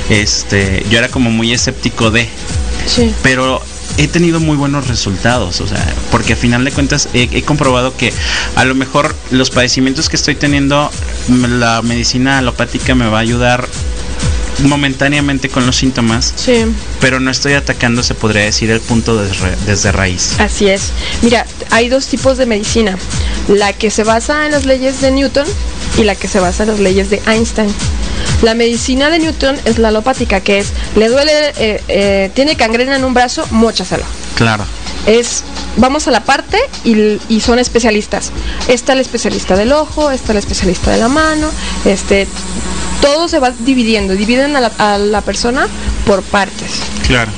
Este, yo era como muy escéptico de, sí. pero he tenido muy buenos resultados, o sea, porque a final de cuentas he, he comprobado que a lo mejor los padecimientos que estoy teniendo, la medicina alopática me va a ayudar momentáneamente con los síntomas, sí. pero no estoy atacando, se podría decir, el punto desde, desde raíz. Así es. Mira, hay dos tipos de medicina, la que se basa en las leyes de Newton y la que se basa en las leyes de Einstein. La medicina de Newton es la alopática, que es, le duele, eh, eh, tiene gangrena en un brazo, móchaselo. Claro. Es, vamos a la parte y, y son especialistas. Está el especialista del ojo, está el especialista de la mano, este, todo se va dividiendo, dividen a la, a la persona por partes. Claro.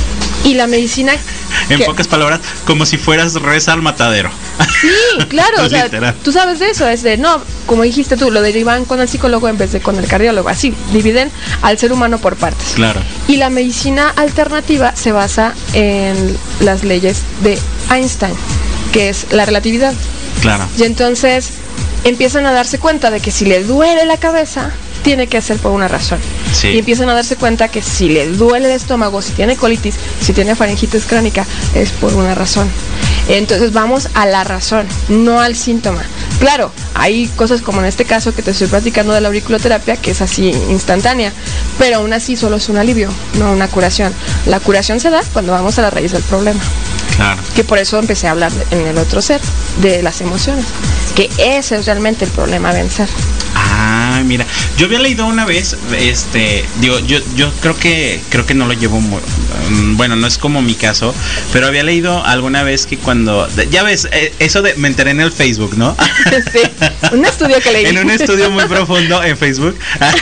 Y la medicina... En que, pocas palabras, como si fueras reza al matadero. Sí, claro, o sea, tú sabes de eso, es de, no, como dijiste tú, lo derivan con el psicólogo en vez de con el cardiólogo, así, dividen al ser humano por partes. Claro. Y la medicina alternativa se basa en las leyes de Einstein, que es la relatividad. Claro. Y entonces empiezan a darse cuenta de que si le duele la cabeza, tiene que ser por una razón. Sí. Y empiezan a darse cuenta que si le duele el estómago, si tiene colitis, si tiene faringitis crónica, es por una razón. Entonces vamos a la razón, no al síntoma. Claro, hay cosas como en este caso que te estoy platicando de la auriculoterapia, que es así instantánea, pero aún así solo es un alivio, no una curación. La curación se da cuando vamos a la raíz del problema. Claro. Que por eso empecé a hablar en el otro set de las emociones, que ese es realmente el problema a vencer. Ah, mira, yo había leído una vez, este, digo, yo, yo creo que, creo que no lo llevo muy, um, bueno, no es como mi caso, pero había leído alguna vez que cuando, ya ves, eh, eso de, me enteré en el Facebook, ¿no? Sí, un estudio que leí. En un estudio muy profundo en Facebook.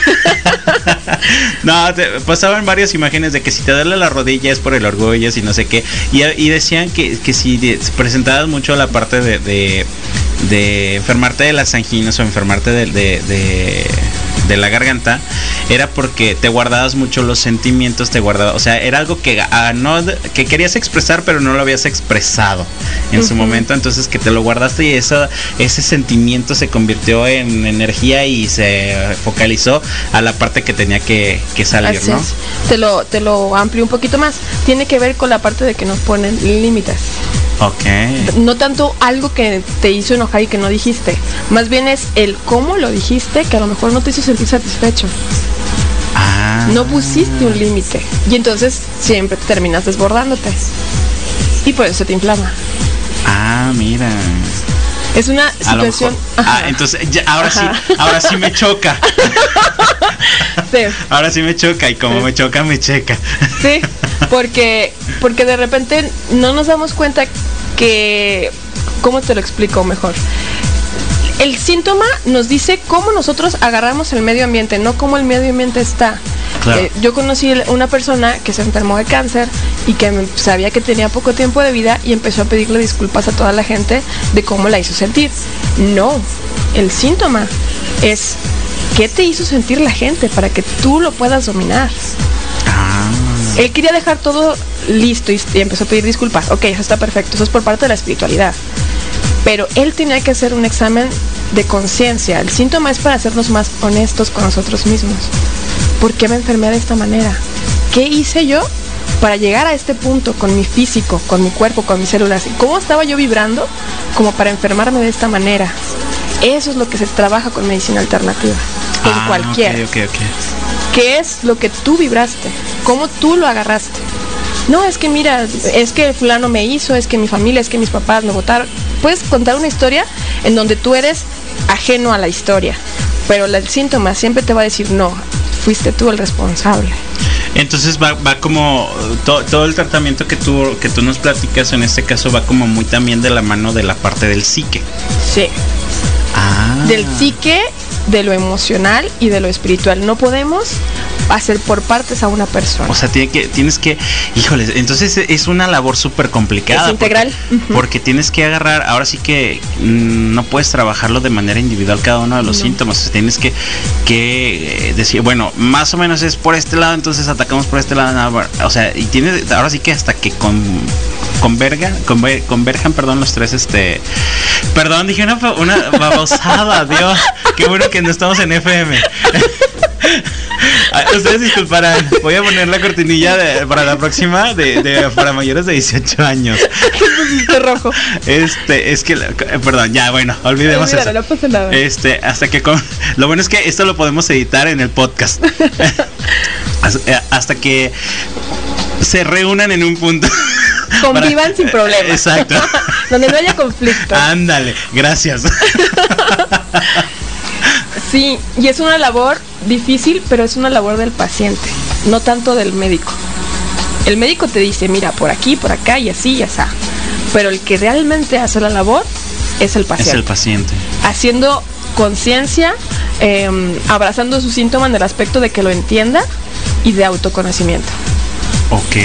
No, te, pasaban varias imágenes de que si te duele la rodilla es por el orgullo, y no sé qué, y, y decían que, que si de, presentabas mucho la parte de, de de enfermarte de las anginas o enfermarte de, de, de, de la garganta, era porque te guardabas mucho los sentimientos, te guardabas, o sea, era algo que, ah, no, que querías expresar pero no lo habías expresado en uh-huh. su momento, entonces que te lo guardaste y eso, ese sentimiento se convirtió en energía y se focalizó a la parte que tenía que, que salir. Así ¿no? Es. Te lo, te lo amplio un poquito más, tiene que ver con la parte de que nos ponen límites. Okay. No tanto algo que te hizo enojar y que no dijiste, más bien es el cómo lo dijiste que a lo mejor no te hizo sentir satisfecho. Ah. No pusiste un límite y entonces siempre te terminas desbordándote y por eso se te inflama. Ah, mira. Es una situación. Ah, entonces ya, ahora Ajá. sí, ahora sí me choca. Sí. Ahora sí me choca y como sí. me choca me checa. Sí, porque porque de repente no nos damos cuenta que, ¿cómo te lo explico mejor? El síntoma nos dice cómo nosotros agarramos el medio ambiente, no cómo el medio ambiente está. Claro. Eh, yo conocí una persona que se enfermó de cáncer y que sabía que tenía poco tiempo de vida y empezó a pedirle disculpas a toda la gente de cómo la hizo sentir. No, el síntoma es qué te hizo sentir la gente para que tú lo puedas dominar. Ah. Él quería dejar todo listo y, y empezó a pedir disculpas. Ok, eso está perfecto, eso es por parte de la espiritualidad. Pero él tenía que hacer un examen de conciencia. El síntoma es para hacernos más honestos con nosotros mismos. ¿Por qué me enfermé de esta manera? ¿Qué hice yo para llegar a este punto con mi físico, con mi cuerpo, con mis células? ¿Cómo estaba yo vibrando como para enfermarme de esta manera? Eso es lo que se trabaja con medicina alternativa, con ah, cualquiera. Ok, ok, ok. ¿Qué es lo que tú vibraste? ¿Cómo tú lo agarraste? No, es que mira, es que fulano me hizo, es que mi familia, es que mis papás me votaron. Puedes contar una historia en donde tú eres ajeno a la historia, pero el síntoma siempre te va a decir, no, fuiste tú el responsable. Entonces va, va como to, todo el tratamiento que tú, que tú nos platicas en este caso va como muy también de la mano de la parte del psique. Sí. Ah. Del psique, de lo emocional y de lo espiritual. No podemos hacer por partes a una persona. O sea, tiene que, tienes que, híjoles, entonces es una labor súper complicada. Es integral. Porque, uh-huh. porque tienes que agarrar, ahora sí que mmm, no puedes trabajarlo de manera individual cada uno de los no. síntomas. O sea, tienes que, que decir, bueno, más o menos es por este lado, entonces atacamos por este lado. O sea, y tienes, ahora sí que hasta que con convergan, conver, converjan, perdón, los tres, este, perdón, dije una, una babosada, Dios, qué bueno que no estamos en F M. Ustedes disculparán, voy a poner la cortinilla de, para la próxima de, de para mayores de dieciocho años. ¿Qué rojo? Este, es que, perdón, ya, bueno, olvidemos Olvídalo, eso. No pasa nada. Este, hasta que con, lo bueno es que esto lo podemos editar en el podcast. Hasta que se reúnan en un punto. Convivan para, sin problemas. Exacto. Donde no haya conflicto. Ándale, gracias. Sí, y es una labor difícil, pero es una labor del paciente, no tanto del médico. El médico te dice, mira, por aquí, por acá y así y así. Pero el que realmente hace la labor es el paciente. Es el paciente. Haciendo conciencia, eh, abrazando su síntoma en el aspecto de que lo entienda y de autoconocimiento. Ok.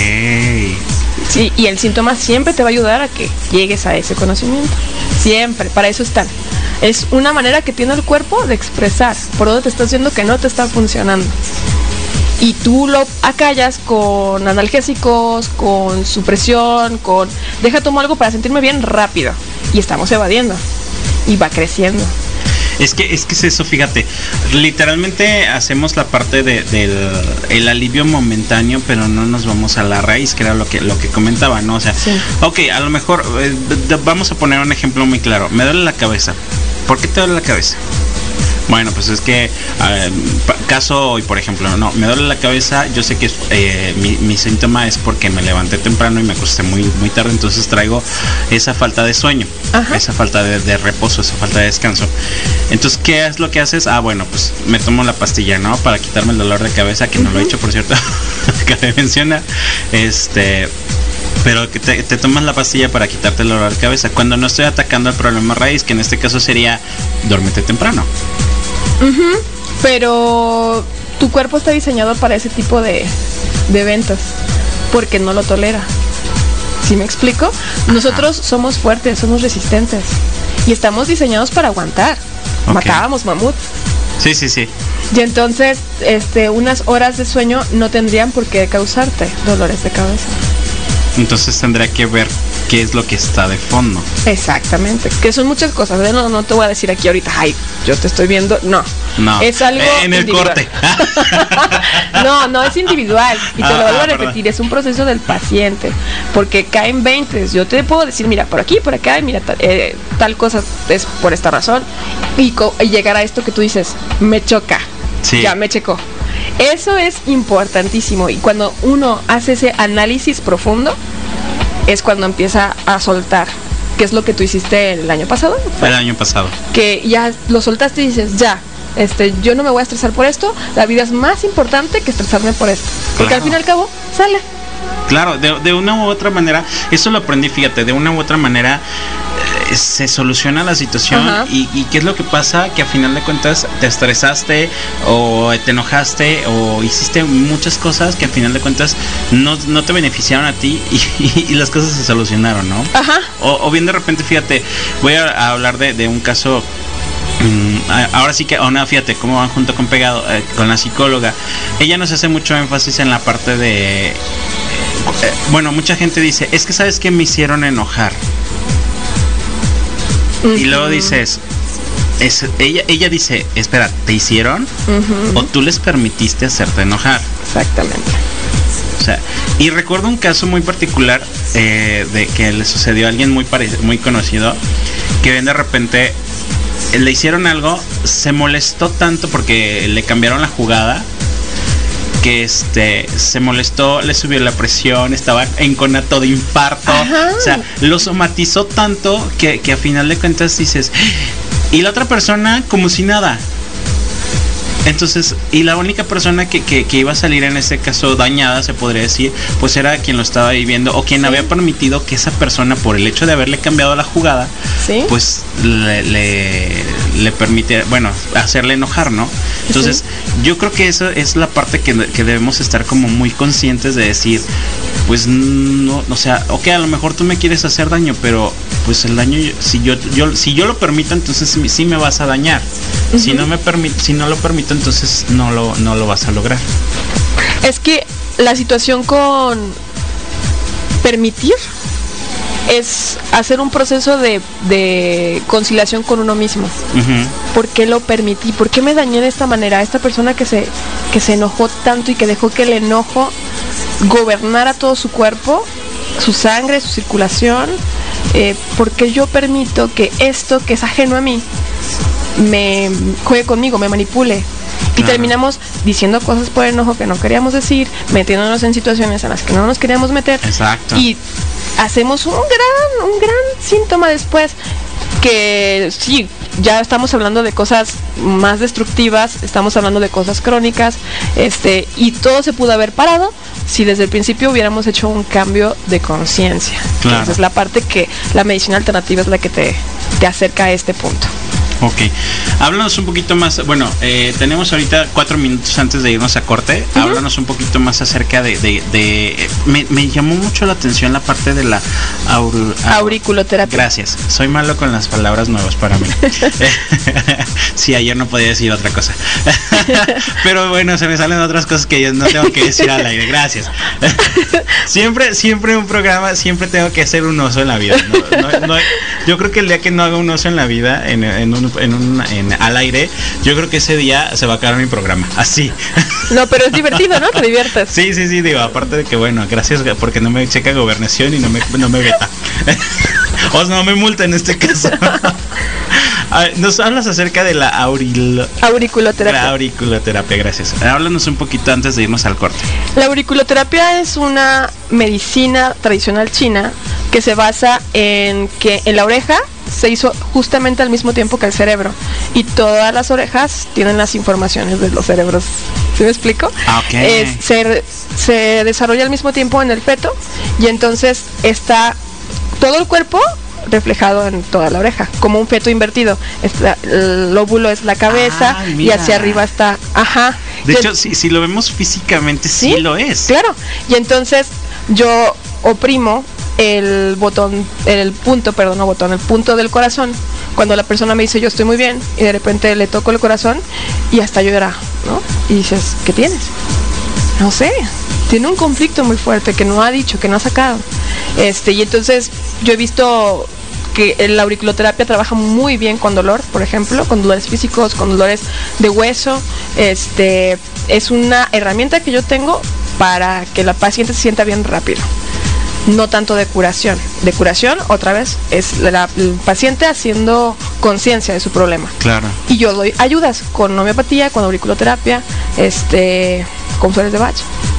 Sí, y el síntoma siempre te va a ayudar a que llegues a ese conocimiento. Siempre, para eso están. Es una manera que tiene el cuerpo de expresar por dónde te estás viendo que no te está funcionando. Y tú lo acallas con analgésicos, con supresión, con deja tomar algo para sentirme bien rápido. Y estamos evadiendo. Y va creciendo. Es que, es que es eso, fíjate, literalmente hacemos la parte de, del el alivio momentáneo, pero no nos vamos a la raíz, que era lo que, lo que comentaba, ¿no? O sea, sí. Ok, a lo mejor, eh, vamos a poner un ejemplo muy claro, me duele la cabeza. ¿Por qué te duele la cabeza? Bueno, pues es que, eh, caso hoy, por ejemplo, no, me duele la cabeza, yo sé que eh, mi, mi síntoma es porque me levanté temprano y me acosté muy, muy tarde, entonces traigo esa falta de sueño, Ajá. esa falta de, de reposo, esa falta de descanso. Entonces, ¿qué es lo que haces? Ah, bueno, pues me tomo la pastilla, ¿no? Para quitarme el dolor de cabeza, que uh-huh. no lo he hecho, por cierto, cabe mencionar, este... pero que te, te tomas la pastilla para quitarte el dolor de cabeza cuando no estoy atacando el problema raíz, que en este caso sería duérmete temprano. Uh-huh. Pero tu cuerpo está diseñado para ese tipo de, de eventos porque no lo tolera. ¿Sí me explico? Nosotros Ajá. somos fuertes, somos resistentes y estamos diseñados para aguantar. Okay. Matábamos mamuts. Sí, sí, sí. Y entonces, este, unas horas de sueño no tendrían por qué causarte dolores de cabeza. Entonces tendría que ver qué es lo que está de fondo. Exactamente, que son muchas cosas. No, no te voy a decir aquí ahorita, ay, yo te estoy viendo. No, no. Es algo eh, en el individual. corte. No, no, es individual. Y te ah, lo vuelvo ah, a repetir, perdón. Es un proceso del paciente. Porque caen veintes. Yo te puedo decir, mira, por aquí, por acá, mira, tal, eh, tal cosa es por esta razón. Y, co- y llegar a esto que tú dices, me choca. Sí. Ya me checó. Eso es importantísimo. Y cuando uno hace ese análisis profundo, es cuando empieza a soltar, que es lo que tú hiciste el año pasado. ¿Fue? El año pasado. Que ya lo soltaste y dices, ya, este, yo no me voy a estresar por esto, la vida es más importante que estresarme por esto. Porque claro. Al fin y al cabo, sale. Claro, de, de una u otra manera, eso lo aprendí, fíjate, de una u otra manera eh, se soluciona la situación y, y qué es lo que pasa, que a final de cuentas te estresaste o te enojaste o hiciste muchas cosas que a final de cuentas no, no te beneficiaron a ti y, y, y las cosas se solucionaron, ¿no? Ajá. O, o bien de repente, fíjate, voy a, a hablar de, de un caso. Ahora sí que, oh, no, fíjate cómo van junto con pegado eh, con la psicóloga. Ella nos hace mucho énfasis en la parte de eh, eh, bueno, mucha gente dice, es que sabes que me hicieron enojar. Uh-huh. Y luego dices, es, ella, ella dice, espera, ¿te hicieron? Uh-huh. ¿O tú les permitiste hacerte enojar? Exactamente. O sea, y recuerdo un caso muy particular eh, de que le sucedió a alguien muy pare- muy conocido, que de repente le hicieron algo, se molestó tanto porque le cambiaron la jugada, que este se molestó, le subió la presión, estaba en conato de infarto. Ajá. O sea, lo somatizó tanto que, que a final de cuentas dices, y la otra persona como si nada. Entonces, y la única persona que, que, que iba a salir en este caso dañada, se podría decir, pues era quien lo estaba viviendo o quien sí. había permitido que esa persona, por el hecho de haberle cambiado la jugada, ¿sí? pues le, le, le permite, bueno, hacerle enojar, ¿no? Entonces, sí. yo creo que eso es la parte que, que debemos estar como muy conscientes de decir, pues no, o sea, ok, a lo mejor tú me quieres hacer daño, pero pues el daño, si yo, yo, si yo lo permito, entonces sí me vas a dañar. Uh-huh. Si no me permite, si no lo permito, entonces no lo, no lo vas a lograr. Es que la situación con permitir es hacer un proceso de, de conciliación con uno mismo. Uh-huh. ¿Por qué lo permití? ¿Por qué me dañé de esta manera? Esta persona que se, que se enojó tanto y que dejó que el enojo gobernara todo su cuerpo, su sangre, su circulación, eh, ¿por qué yo permito que esto que es ajeno a mí me juegue conmigo, me manipule? Y claro. terminamos diciendo cosas por enojo que no queríamos decir, metiéndonos en situaciones en las que no nos queríamos meter. Exacto. Y hacemos un gran, un gran síntoma después, que sí, ya estamos hablando de cosas más destructivas, estamos hablando de cosas crónicas, este, y todo se pudo haber parado si desde el principio hubiéramos hecho un cambio de conciencia. Claro. Esa es la parte que la medicina alternativa es la que te, te acerca a este punto. Ok, háblanos un poquito más, bueno, eh, tenemos ahorita cuatro minutos antes de irnos a corte. Uh-huh. Háblanos un poquito más acerca de, de, de me, me llamó mucho la atención la parte de la aur, aur, auriculoterapia. Gracias, soy malo con las palabras nuevas para mí. Sí, ayer no podía decir otra cosa. Pero bueno, se me salen otras cosas que yo no tengo que decir al aire, gracias. Siempre, siempre un programa, siempre tengo que hacer un oso en la vida. No, no, no, yo creo que el día que no haga un oso en la vida, en, en un En un, en, al aire, yo creo que ese día se va a acabar mi programa, así. No, pero es divertido, ¿no? Te diviertes. Sí, sí, sí, digo, aparte de que bueno, gracias porque no me checa gobernación y no me, no me veta. O no me multa en este caso. Nos hablas acerca de la auril... auriculoterapia. La auriculoterapia, gracias. Háblanos un poquito antes de irnos al corte. La auriculoterapia es una medicina tradicional china que se basa en que en la oreja se hizo justamente al mismo tiempo que el cerebro, y todas las orejas tienen las informaciones de los cerebros. ¿Sí me explico? Okay. Es, se, se desarrolla al mismo tiempo en el feto, y entonces está todo el cuerpo reflejado en toda la oreja, como un feto invertido. Está, el óvulo es la cabeza, ah, y hacia arriba está, ajá. De hecho, si, si lo vemos físicamente, sí, sí lo es. Claro, y entonces yo oprimo el botón, el punto, perdón, no botón, el punto del corazón. Cuando la persona me dice yo estoy muy bien, y de repente le toco el corazón y hasta llora, ¿no? Y dices, ¿qué tienes? No sé, tiene un conflicto muy fuerte que no ha dicho, que no ha sacado. Este, y entonces yo he visto que la auriculoterapia trabaja muy bien con dolor, por ejemplo, con dolores físicos, con dolores de hueso. Este, es una herramienta que yo tengo para que la paciente se sienta bien rápido. No tanto de curación. De curación, otra vez, es la, el paciente haciendo conciencia de su problema. Claro. Y yo doy ayudas con homeopatía, con auriculoterapia, este, con flores de Bach.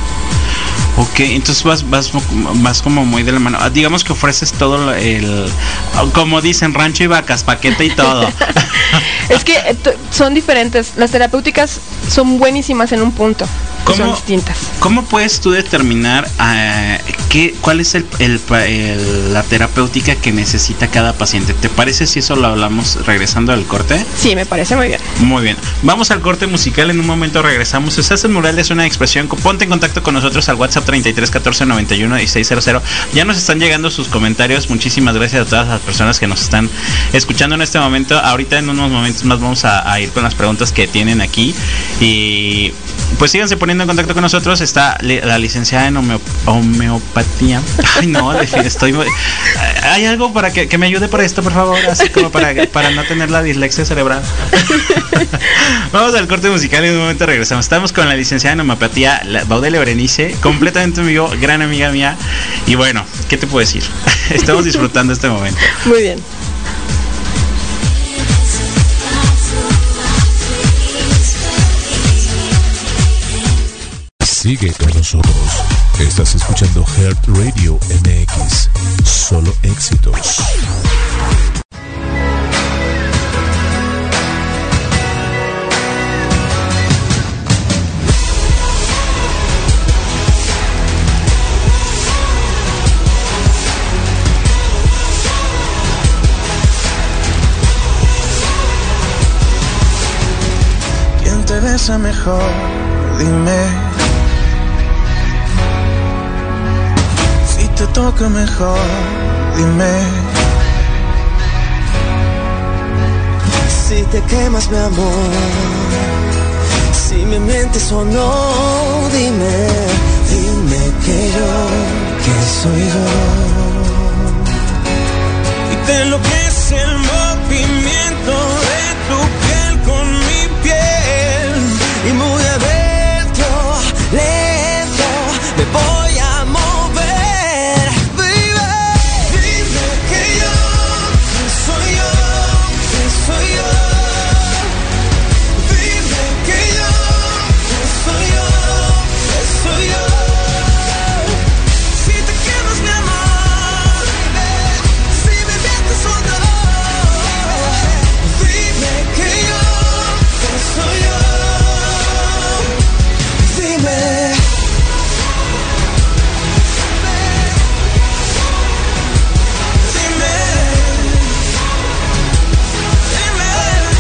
Ok, entonces vas, vas, vas como muy de la mano. Digamos que ofreces todo el, como dicen, rancho y vacas, paquete y todo. Es que t- son diferentes. Las terapéuticas son buenísimas en un punto. Son distintas. ¿Cómo puedes tú determinar uh, qué, cuál es el, el, el, la terapéutica que necesita cada paciente? ¿Te parece si eso lo hablamos regresando al corte? Sí, me parece muy bien. Muy bien. Vamos al corte musical, en un momento regresamos. Estás en Moralia, es una expresión. Ponte en contacto con nosotros al WhatsApp treinta y tres catorce noventa y uno dieciséis cero cero. Ya nos están llegando sus comentarios. Muchísimas gracias a todas las personas que nos están escuchando en este momento. Ahorita en unos momentos más vamos a, a ir con las preguntas que tienen aquí. Y pues síganse poniendo en contacto con nosotros. Está la licenciada en homeo, homeopatía. Ay, no, estoy. ¿Hay algo para que, que me ayude para esto, por favor? Así como para, para no tener la dislexia cerebral. Vamos al corte musical y en un momento regresamos. Estamos con la licenciada en homeopatía, Baudelia Berenice, completamente amigo, gran amiga mía. Y bueno, ¿qué te puedo decir? Estamos disfrutando este momento. Muy bien. Sigue con nosotros. Estás escuchando Heart Radio M X. Solo éxitos. ¿Quién te besa mejor? Dime. Si te toca mejor, dime. Si te quemas, mi amor, si me mientes o no, dime, dime que yo, que soy yo. Y te enloquece el movimiento de tu piel con mi piel. Y muy adentro, lento, me voy a mover. Dime, dime que yo, que soy yo, que soy yo. Dime que yo, que soy yo, que soy yo. Si te quemas, mi amor, dime, si me mientes o no. Dime que yo, que soy yo. Dime. Dime. Dime.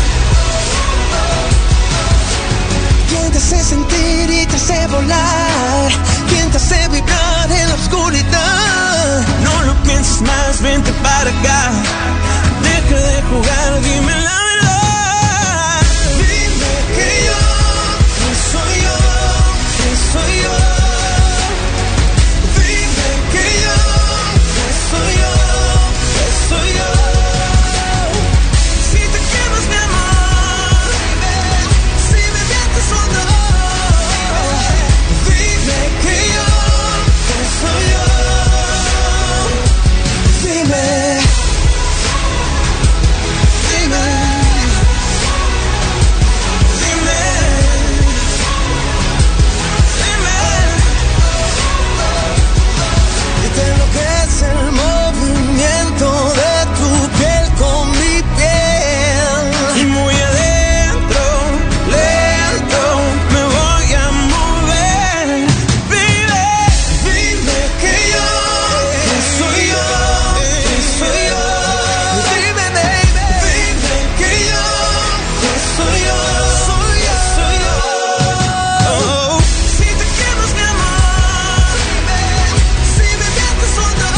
¿Quién te hace sentir y te hace volar? ¿Quién te hace vibrar en la oscuridad? No lo pienses más, vente para acá. Deja de jugar, dime la verdad. Dime que yo, que soy yo, que soy yo. Dime que yo, que soy yo, que soy yo. Si te quemas, mi amor, dime, si me mientes o no. Dime que yo, que soy yo. Dime. Dime. Dime. Dime. Y te enloquece el movimiento de tu piel con mi piel. Y muy adentro, lento, me voy a mover. Dime, dime que yo, que soy yo, que soy yo. Dime, baby, dime que yo, que soy yo, soy yo, soy yo. Oh, si te quemas, mi amor, dime, si me mientes o no.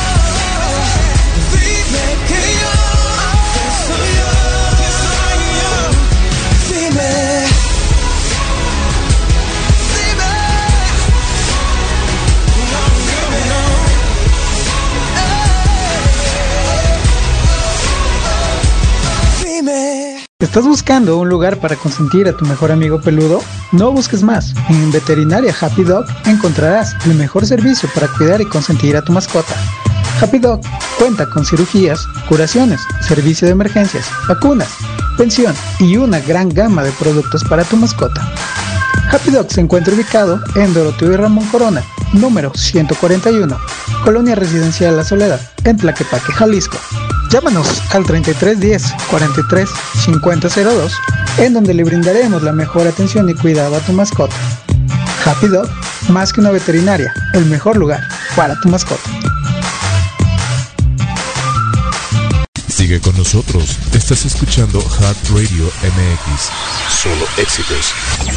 Dime que yo, que soy yo, que soy yo. Dime. Dime. No, dime no. Dime. ¿Estás buscando un lugar para consentir a tu mejor amigo peludo? No busques más. En Veterinaria Happy Dog encontrarás el mejor servicio para cuidar y consentir a tu mascota. Happy Dog cuenta con cirugías, curaciones, servicio de emergencias, vacunas, pensión y una gran gama de productos para tu mascota. Happy Dog se encuentra ubicado en Doroteo y Ramón Corona, número ciento cuarenta y uno, Colonia Residencial La Soledad, en Tlaquepaque, Jalisco. Llámanos al treinta y tres diez, cuarenta y tres, cincuenta cero dos, en donde le brindaremos la mejor atención y cuidado a tu mascota. Happy Dog, más que una veterinaria, el mejor lugar para tu mascota. Sigue con nosotros. Estás escuchando Heart Radio M X. Solo éxitos.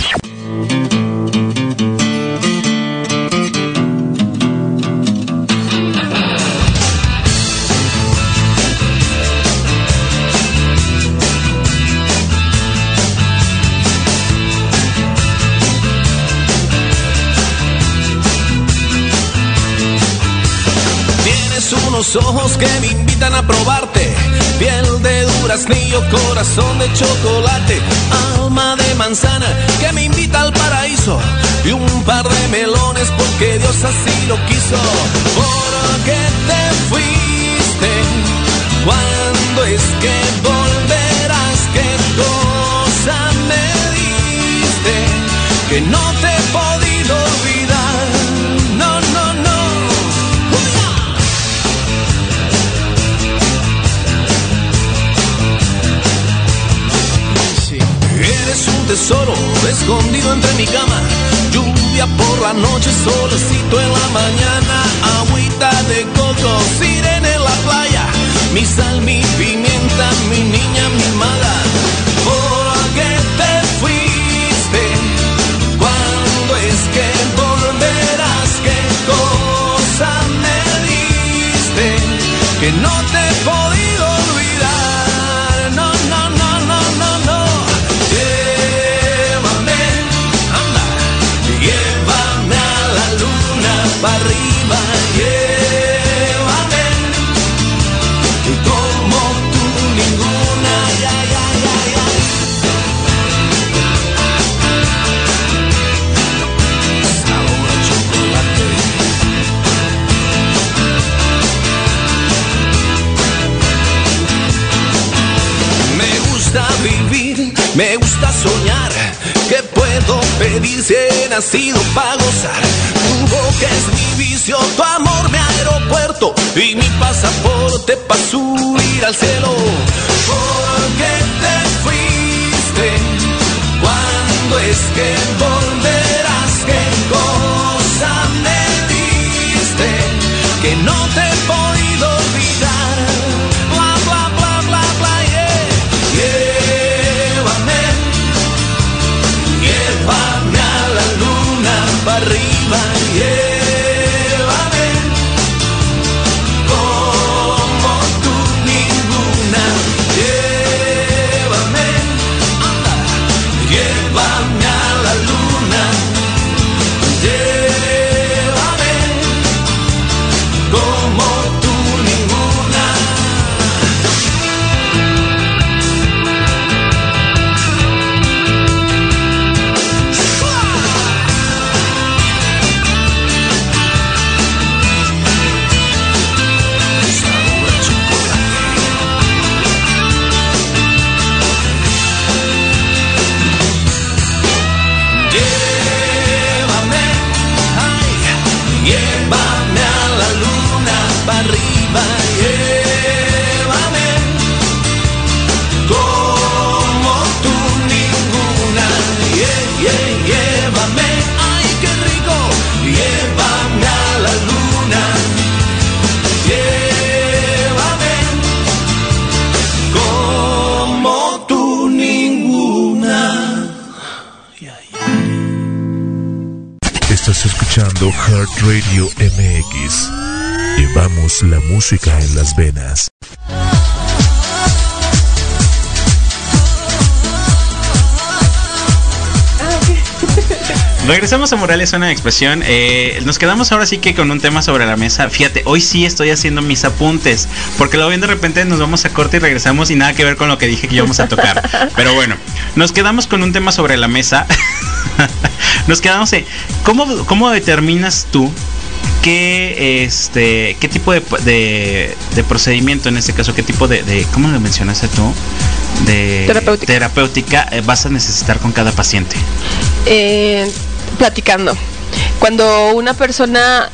Tienes unos ojos que me invitan a probarte. Piel de duraznillo, corazón de chocolate, alma de manzana que me invita al paraíso, y un par de melones porque Dios así lo quiso. ¿Por qué te fuiste? ¿Cuándo es que volverás? ¿Qué cosa me diste que no te he podido olvidar? tesoro escondido entre mi cama. Lluvia por la noche, solecito en la mañana. Agüita de coco, sirena en la playa. Mi sal, mi pimienta, mi niña, mi maga. ¿Por qué te fuiste? ¿Cuándo es que volverás? ¿Qué cosa me diste que no te he podido olvidar? No, no, no, no, no, no. Llévame, anda, llévame a la luna para arriba, llévame, y como tú ninguna, ya, ya, ya, ya. Sabor a chocolate. Me gusta vivir, me gusta soñar. ¿Qué puedo pedir si he nacido para gozar? Tu boca es mi vicio, tu amor mi aeropuerto y mi pasaporte para subir al cielo. ¿Por qué te fuiste? ¿Cuándo es que volverás? ¿Qué cosa me diste que no te he podido olvidar? Bla, bla, bla, bla, bla, yeah. Llévame, llévame a la luna para arriba, llévame, como tú ninguna, llévame, anda, llévame a la luna, llévame, como tú ninguna. Llévame, ay, llévame a la luna para arriba, llévame, como tú ninguna, yeah, yeah, llévame, ay, qué rico, llévame a la luna, llévame, como tú ninguna. Estás escuchando Heart Radio M X. Llevamos la música en las venas. Regresamos a Moralia Zona de Expresión. Eh, nos quedamos ahora sí que con un tema sobre la mesa. Fíjate, hoy sí estoy haciendo mis apuntes, porque luego bien de repente nos vamos a corte y regresamos y nada que ver con lo que dije que íbamos a tocar. Pero bueno, nos quedamos con un tema sobre la mesa. Nos quedamos en ¿cómo, cómo determinas tú qué este qué tipo de, de, de procedimiento, en este caso, qué tipo de, de ¿cómo lo mencionaste tú? De terapéutica, terapéutica eh, vas a necesitar con cada paciente? Eh, platicando. Cuando una persona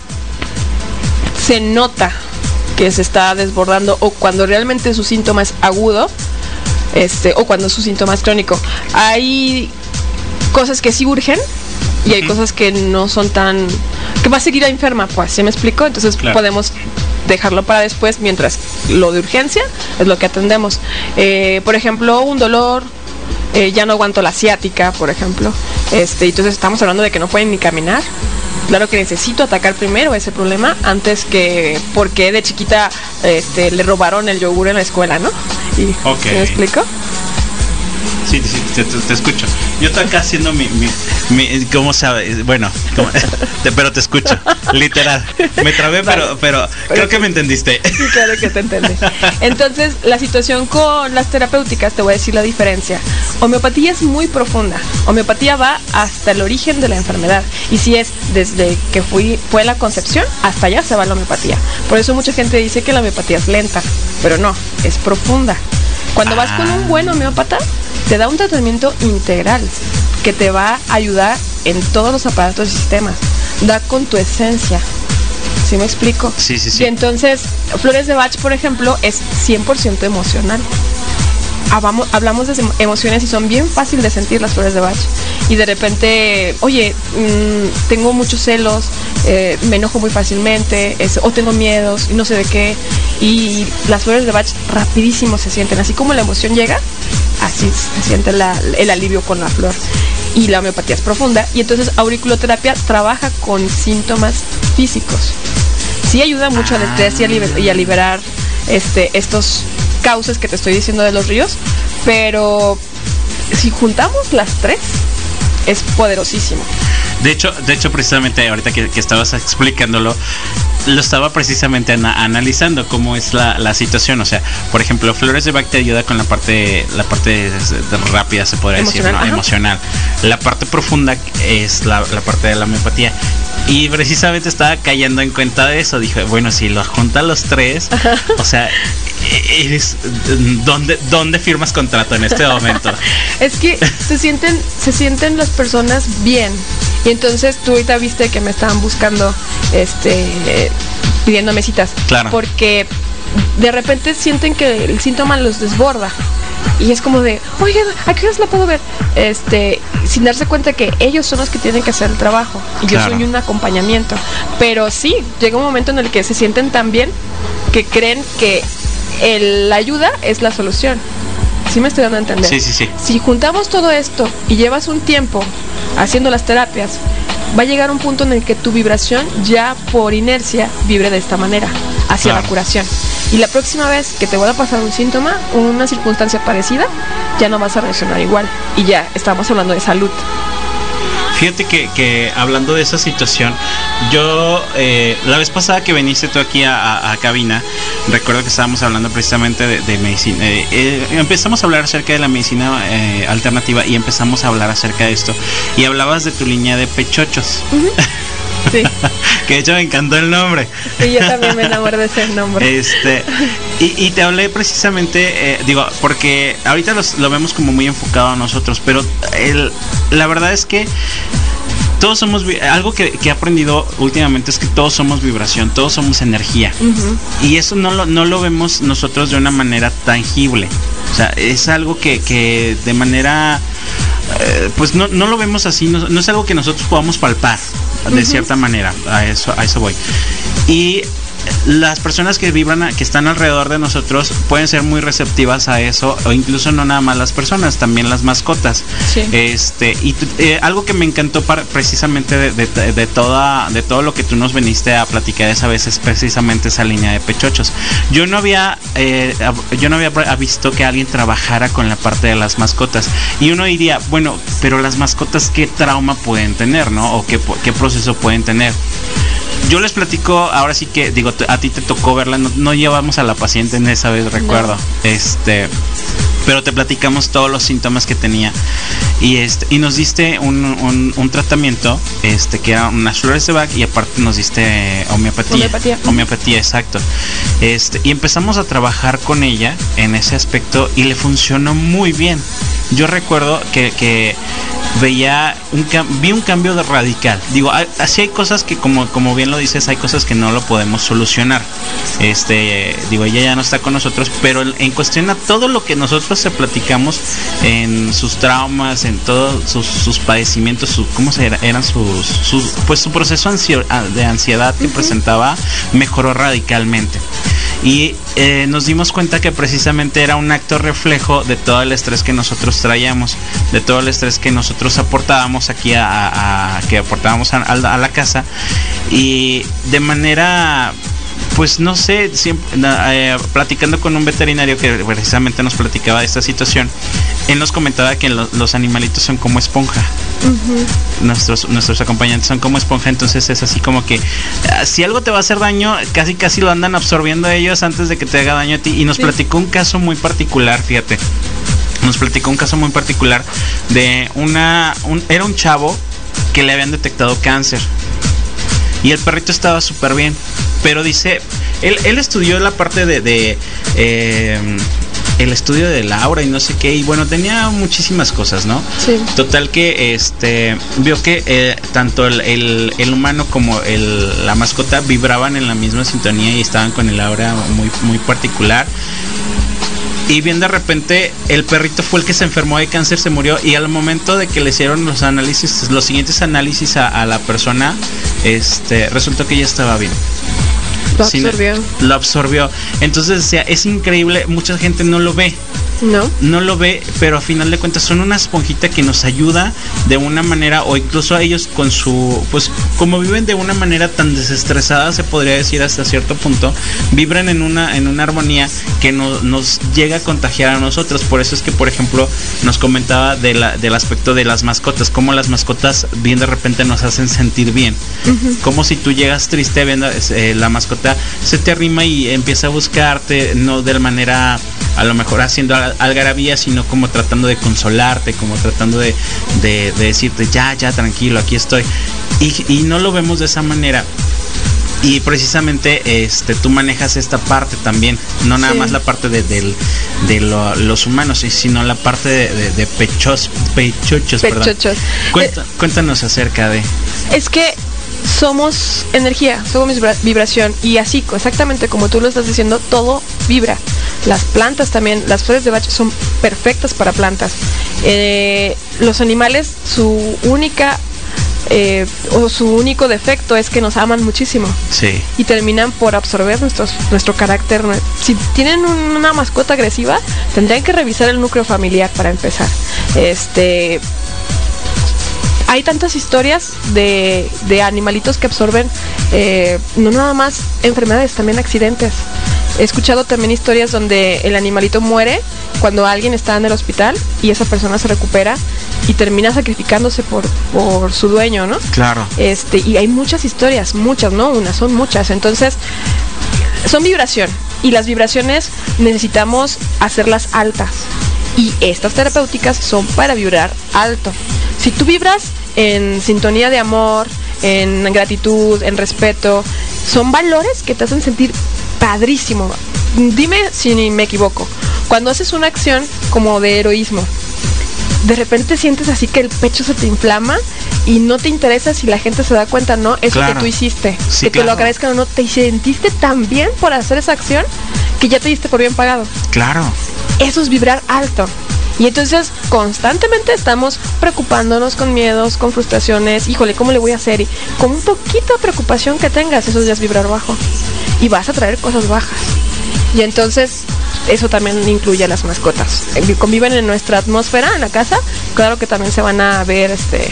se nota que se está desbordando, o cuando realmente su síntoma es agudo, este, o cuando su síntoma es crónico, hay cosas que sí urgen y hay cosas que no son tan, que va a seguir a enferma, pues, ¿sí me explico? Entonces claro, podemos dejarlo para después, mientras lo de urgencia es lo que atendemos. Eh, por ejemplo, un dolor, eh, ya no aguanto la ciática, por ejemplo, este, entonces estamos hablando de que no pueden ni caminar. Claro que necesito atacar primero ese problema antes que porque de chiquita este, le robaron el yogur en la escuela, ¿no? Y, okay. ¿me explico? Sí, sí, te, te, te escucho. Yo estoy acá haciendo mi, mi, mi ¿cómo sabes? Bueno, ¿cómo? te, pero te escucho, literal. Me trabé, vale. pero, pero, pero creo sí, que me entendiste. Sí, claro que te entendí. Entonces, la situación con las terapéuticas, te voy a decir la diferencia. Homeopatía es muy profunda. Homeopatía va hasta el origen de la enfermedad. Y si es desde que fui, fue la concepción, hasta allá se va la homeopatía. Por eso mucha gente dice que la homeopatía es lenta, pero no, es profunda. Cuando vas con un buen homeópata, te da un tratamiento integral que te va a ayudar en todos los aparatos y sistemas. Da con tu esencia. ¿Sí me explico? Sí, sí, sí. Y entonces, Flores de Bach, por ejemplo, es cien por ciento emocional. hablamos, hablamos de emociones y son bien fáciles de sentir las flores de Bach. Y de repente, oye, mmm, tengo muchos celos, eh, me enojo muy fácilmente, es, o tengo miedos y no sé de qué. Y las flores de Bach rapidísimo se sienten, así como la emoción llega, así se siente la, el alivio con la flor. Y la homeopatía es profunda, y entonces auriculoterapia trabaja con síntomas físicos. Sí ayuda mucho al estrés y a, liber- y a liberar este, estos cauces que te estoy diciendo de los ríos, pero si juntamos las tres, es poderosísimo. De hecho, de hecho precisamente ahorita que, que estabas explicándolo, lo estaba precisamente ana- analizando cómo es la, la situación. O sea, por ejemplo, flores de Bach te ayuda con la parte, la parte de, de rápida, se podría Emocional, decir, ¿no? Emocional. La parte profunda es la, la parte de la homeopatía. Y precisamente estaba cayendo en cuenta de eso. Dije, bueno, si los juntan los tres, ajá, o sea, eres, ¿dónde, ¿dónde firmas contrato en este momento? Es que se sienten, se sienten las personas bien. Y entonces tú ahorita viste que me estaban buscando, este, pidiéndome citas. Claro. Porque de repente sienten que el síntoma los desborda. Y es como de, oye, ¿a qué horas la puedo ver? Este, sin darse cuenta que ellos son los que tienen que hacer el trabajo. Y claro, yo soy un acompañamiento. Pero sí, llega un momento en el que se sienten tan bien que creen que el, la ayuda es la solución. ¿Sí me estoy dando a entender? Sí, sí, sí. Si juntamos todo esto y llevas un tiempo haciendo las terapias, va a llegar un punto en el que tu vibración ya por inercia vibre de esta manera, hacia claro, la curación. Y la próxima vez que te vuelva a pasar un síntoma, una circunstancia parecida, ya no vas a reaccionar igual. Y ya estamos hablando de salud. Fíjate que, que hablando de esa situación, yo eh, la vez pasada que viniste tú aquí a, a, a cabina, recuerdo que estábamos hablando precisamente de, de medicina. Eh, eh, empezamos a hablar acerca de la medicina eh, alternativa y empezamos a hablar acerca de esto. Y hablabas de tu línea de pechochos. Uh-huh. Sí. Que de hecho me encantó el nombre. Sí, yo también me enamoré de ese nombre. Este, y, y te hablé precisamente, eh, digo, porque ahorita los, lo vemos como muy enfocado a nosotros, pero el, la verdad es que todos somos, algo que, que he aprendido últimamente es que todos somos vibración, todos somos energía. Uh-huh. Y eso no lo, no lo vemos nosotros de una manera tangible. O sea, es algo que, que de manera... Eh, pues no, no lo vemos así, no, no es algo que nosotros podamos palpar de uh-huh, cierta manera, a eso, a eso voy. Y las personas que vibran, que están alrededor de nosotros, pueden ser muy receptivas a eso, o incluso no nada más las personas, también las mascotas. Sí. Este, y eh, algo que me encantó para, precisamente de, de, de, toda, de todo lo que tú nos viniste a platicar esa vez es precisamente esa línea de pechochos. Yo no había, eh, yo no había visto que alguien trabajara con la parte de las mascotas. Y uno diría, bueno, pero las mascotas, ¿qué trauma pueden tener, no? O qué, qué proceso pueden tener. Yo les platico, ahora sí que, digo, a ti te tocó verla, no, no llevamos a la paciente en esa vez, recuerdo. No. Este, pero te platicamos todos los síntomas que tenía. Y este, y nos diste un, un, un tratamiento, este, que era unas flores de Bach, y aparte nos diste homeopatía. Homeopatía. Homeopatía, exacto. Este, y empezamos a trabajar con ella en ese aspecto y le funcionó muy bien. Yo recuerdo que, que veía un vi un cambio de radical. Digo, así hay cosas que, como, como bien lo dices, hay cosas que no lo podemos solucionar. Este, digo, ella ya no está con nosotros, pero en cuestión a todo lo que nosotros se platicamos en sus traumas, en todos sus, sus padecimientos, su, cómo se era, eran sus, sus, pues su proceso ansio, de ansiedad que uh-huh, presentaba, mejoró radicalmente. Y eh, nos dimos cuenta que precisamente era un acto reflejo de todo el estrés que nosotros traíamos, de todo el estrés que nosotros aportábamos aquí a, a, a que aportábamos a, a la casa, y de manera, pues no sé, siempre, eh, platicando con un veterinario que precisamente nos platicaba de esta situación, él nos comentaba que lo, los animalitos son como esponja. Uh-huh. Nuestros, nuestros acompañantes son como esponja, entonces es así como que uh, si algo te va a hacer daño, casi casi lo andan absorbiendo ellos antes de que te haga daño a ti. Y nos sí. platicó un caso muy particular, fíjate. Nos platicó un caso muy particular de una, un, era un chavo que le habían detectado cáncer. Y el perrito estaba súper bien. Pero dice, él, él estudió la parte de, de eh, el estudio de la aura y no sé qué. Y bueno, tenía muchísimas cosas, ¿no? Sí. Total que este vio que eh, tanto el, el, el humano como el, la mascota vibraban en la misma sintonía y estaban con el aura muy, muy particular. y bien de repente el perrito fue el que se enfermó de cáncer, se murió, y al momento de que le hicieron los análisis, los siguientes análisis a, a la persona, este, resultó que ya estaba bien. Lo absorbió. Sin, lo absorbió. Entonces, o sea, es increíble, mucha gente no lo ve. No. No lo ve, pero a final de cuentas son una esponjita que nos ayuda de una manera, o incluso a ellos con su, pues como viven de una manera tan desestresada, se podría decir hasta cierto punto, vibran en una en una armonía que no, nos llega a contagiar a nosotros. Por eso es que, por ejemplo, nos comentaba de la, del aspecto de las mascotas, cómo las mascotas bien de repente nos hacen sentir bien. Uh-huh. Como si tú llegas triste, viendo, eh, la mascota se te arrima y empieza a buscarte, no de manera a lo mejor haciendo algarabía, sino como tratando de consolarte, como tratando de, de, de decirte ya, ya, tranquilo, aquí estoy. Y, y no lo vemos de esa manera. Y precisamente este tú manejas esta parte también, no nada sí. más la parte de, de, de lo, los humanos, sino la parte de, de, de pechos, pechochos, pechochos. Cuenta, eh, cuéntanos acerca de... Es que somos energía, somos vibración, y así, exactamente como tú lo estás diciendo, todo vibra. Las plantas también, las flores de Bach son perfectas para plantas. Eh, los animales, su única eh, o su único defecto es que nos aman muchísimo. Sí. Y terminan por absorber nuestros, nuestro carácter. Si tienen una mascota agresiva, tendrían que revisar el núcleo familiar para empezar. Este... Hay tantas historias de, de animalitos que absorben, eh, no nada más enfermedades, también accidentes. He escuchado también historias donde el animalito muere cuando alguien está en el hospital y esa persona se recupera y termina sacrificándose por, por su dueño, ¿no? Claro. Este, y hay muchas historias, muchas, no unas, son muchas. Entonces, son vibración, y las vibraciones necesitamos hacerlas altas. Y estas terapéuticas son para vibrar alto. Si tú vibras en sintonía de amor, en gratitud, en respeto, son valores que te hacen sentir padrísimo. Dime si me equivoco. Cuando haces una acción como de heroísmo, de repente sientes así que el pecho se te inflama y no te interesa si la gente se da cuenta, ¿no? Eso claro. que tú hiciste, sí, que claro. te lo agradezcan o no, te sentiste tan bien por hacer esa acción que ya te diste por bien pagado. Claro. Eso es vibrar alto. Y entonces constantemente estamos preocupándonos con miedos, con frustraciones. Híjole, ¿cómo le voy a hacer? Y con un poquito de preocupación que tengas, eso ya es vibrar bajo. Y vas a traer cosas bajas. Y entonces eso también incluye a las mascotas. Conviven en nuestra atmósfera, en la casa. Claro que también se van a ver este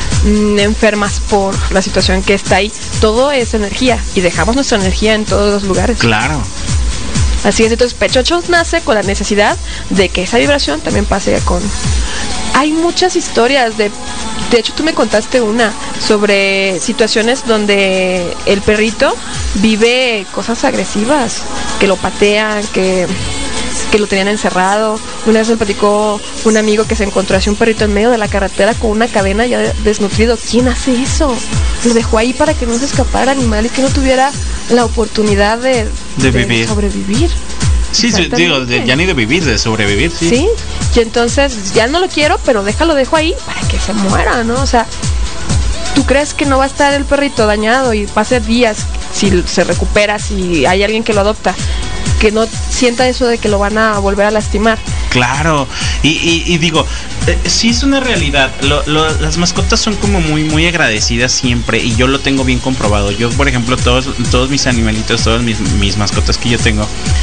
enfermas por la situación que está ahí. Todo es energía y dejamos nuestra energía en todos los lugares. Claro. Así es, entonces Pechochos nace con la necesidad de que esa vibración también pase con... Hay muchas historias, de de hecho tú me contaste una sobre situaciones donde el perrito vive cosas agresivas, que lo patean, que, que lo tenían encerrado. Una vez me platicó un amigo que se encontró así un perrito en medio de la carretera con una cadena ya desnutrido. ¿Quién hace eso? Lo dejó ahí para que no se escapara el animal y que no tuviera la oportunidad de, de, de vivir. sobrevivir. Sí, digo, de, ya ni de vivir, de sobrevivir, sí. Sí, y entonces ya no lo quiero, pero déjalo, dejo ahí para que se muera, ¿no? O sea, ¿tú crees que no va a estar el perrito dañado y pase días si se recupera, si hay alguien que lo adopta, que no sienta eso de que lo van a volver a lastimar? Claro, y, y, y digo, eh, sí es una realidad. Lo, lo, las mascotas son como muy muy agradecidas siempre, y yo lo tengo bien comprobado. Yo, por ejemplo, todos todos mis animalitos, todas mis, mis mascotas que yo tengo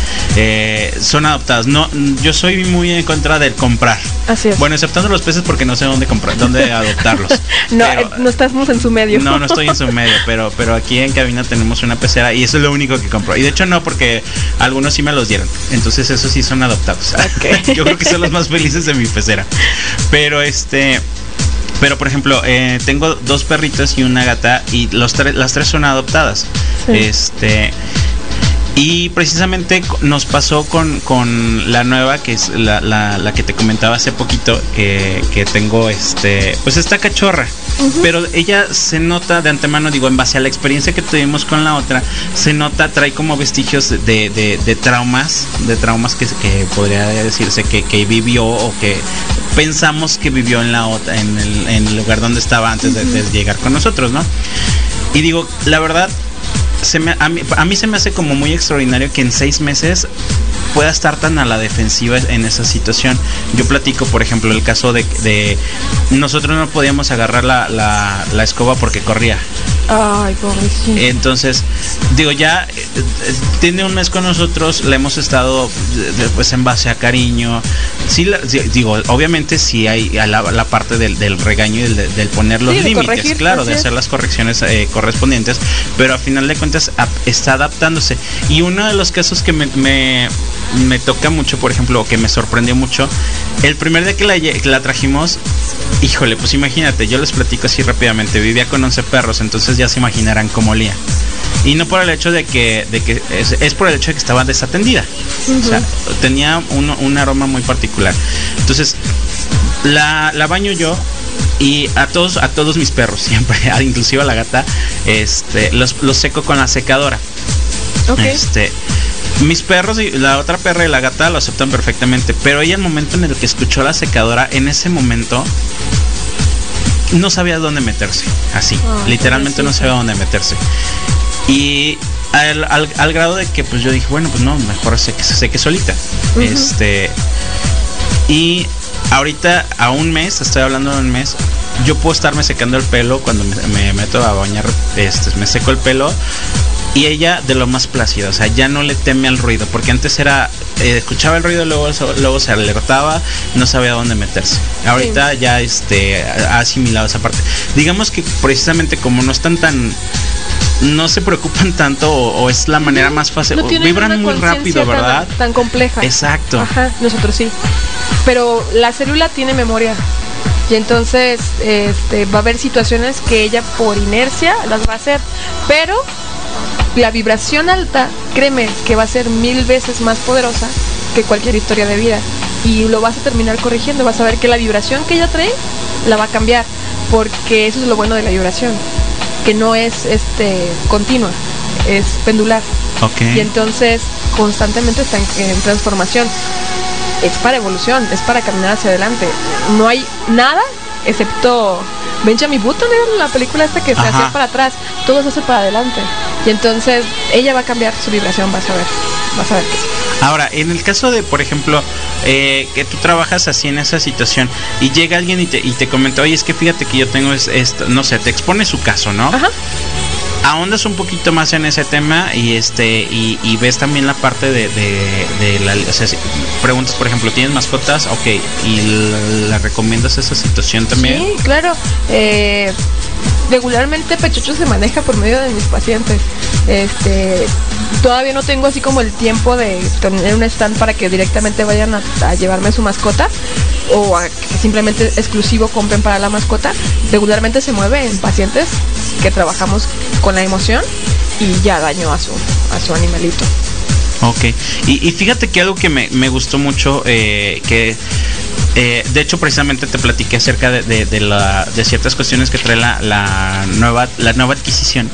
eh, son adoptadas. No, yo soy muy en contra del comprar. Así es. Bueno, exceptando los peces porque no sé dónde comprar, dónde adoptarlos. No, pero, eh, no estamos en su medio. No, no estoy en su medio, pero pero aquí en cabina tenemos una pecera y eso es lo único que compro. Y de hecho no, porque algunos sí me los dieron. Entonces esos sí son adoptados. Okay. Yo creo que son los más felices de mi pecera. Pero este, pero por ejemplo, eh, tengo dos perritos y una gata y los tres, las tres son adoptadas. Sí. Este, y precisamente nos pasó con, con la nueva, que es la, la, la que te comentaba hace poquito, que, que tengo este, pues esta cachorra. Uh-huh. Pero ella se nota de antemano, digo, en base a la experiencia que tuvimos con la otra, se nota, trae como vestigios de, de, de traumas, de traumas que, que podría decirse que, que vivió o que pensamos que vivió en la otra, en el, en el lugar donde estaba antes uh-huh. de, de llegar con nosotros, ¿no? Y digo, la verdad, se me, a, mí, a mí se me hace como muy extraordinario que en seis meses pueda estar tan a la defensiva en esa situación. Yo platico, por ejemplo, el caso de, de nosotros no podíamos agarrar la, la, la escoba porque corría. Ay, pobrecito. Entonces, digo, ya eh, tiene un mes con nosotros, le hemos estado pues en base a cariño. Sí, la, digo, obviamente sí hay a la, la parte del, del regaño y del, del poner los sí, límites, corregir, claro, de hacer las correcciones eh, correspondientes, pero a final de cuentas a, está adaptándose. Y uno de los casos que me, me, me toca mucho, por ejemplo, o que me sorprendió mucho, el primer día que la, que la trajimos, híjole, pues imagínate, yo les platico así rápidamente, vivía con once perros, entonces ya se imaginarán cómo olía. Y no por el hecho de que, de que es, es por el hecho de que estaba desatendida. Uh-huh. O sea, tenía un, un aroma muy particular. Entonces, la, la baño yo y a todos, a todos mis perros, siempre, inclusive a la gata, este, los, los seco con la secadora. Okay. Este, mis perros y la otra perra y la gata lo aceptan perfectamente, pero ella, el momento en el que escuchó la secadora, en ese momento no sabía dónde meterse, así, oh, literalmente no sabía dónde meterse. Y al, al, al grado de que pues yo dije, bueno, pues no, mejor sé que se seque solita. Uh-huh. Este, y ahorita a un mes, estoy hablando de un mes, yo puedo estarme secando el pelo cuando me, me meto a bañar, este, me seco el pelo. Y ella de lo más plácida, o sea, ya no le teme al ruido, porque antes era, eh, escuchaba el ruido, luego, luego se alertaba, no sabía dónde meterse. Ahorita sí. ya este, ha asimilado esa parte. Digamos que precisamente como no están tan, no se preocupan tanto, o, o es la manera más fácil, no vibran muy rápido, ¿verdad? Tan, tan compleja. Exacto. Ajá, nosotros sí. Pero la célula tiene memoria. Y entonces este, va a haber situaciones que ella por inercia las va a hacer, pero la vibración alta, créeme que va a ser mil veces más poderosa que cualquier historia de vida. Y lo vas a terminar corrigiendo, vas a ver que la vibración que ella trae la va a cambiar, porque eso es lo bueno de la vibración, que no es este continua, es pendular. Okay. Y entonces constantemente está en, en transformación. Es para evolución, es para caminar hacia adelante. No hay nada excepto Benjamin Button, era la película esta que se hacía para atrás, todo se hace para adelante. Y entonces ella va a cambiar su vibración, vas a ver, vas a ver que sí. Ahora, en el caso de, por ejemplo, eh, que tú trabajas así en esa situación y llega alguien y te, y te comenta, oye, es que fíjate que yo tengo esto, no sé, te expone su caso, ¿no? Ajá. Ahondas un poquito más en ese tema y este y, y ves también la parte de, de, de la, o sea, si preguntas, por ejemplo, ¿tienes mascotas? Ok, ¿y la, la recomiendas esa situación también? Sí, claro. Eh, regularmente Pechocho se maneja por medio de mis pacientes. Este, todavía no tengo así como el tiempo de tener un stand para que directamente vayan a, a llevarme su mascota o a que simplemente exclusivo compren para la mascota. Regularmente se mueve en pacientes que trabajamos con la emoción y ya daño a su a su animalito. Ok, y, y fíjate que algo que me, me gustó mucho, eh, que eh, de hecho precisamente te platiqué acerca de, de, de, la, de ciertas cuestiones que trae la, la nueva la nueva adquisición.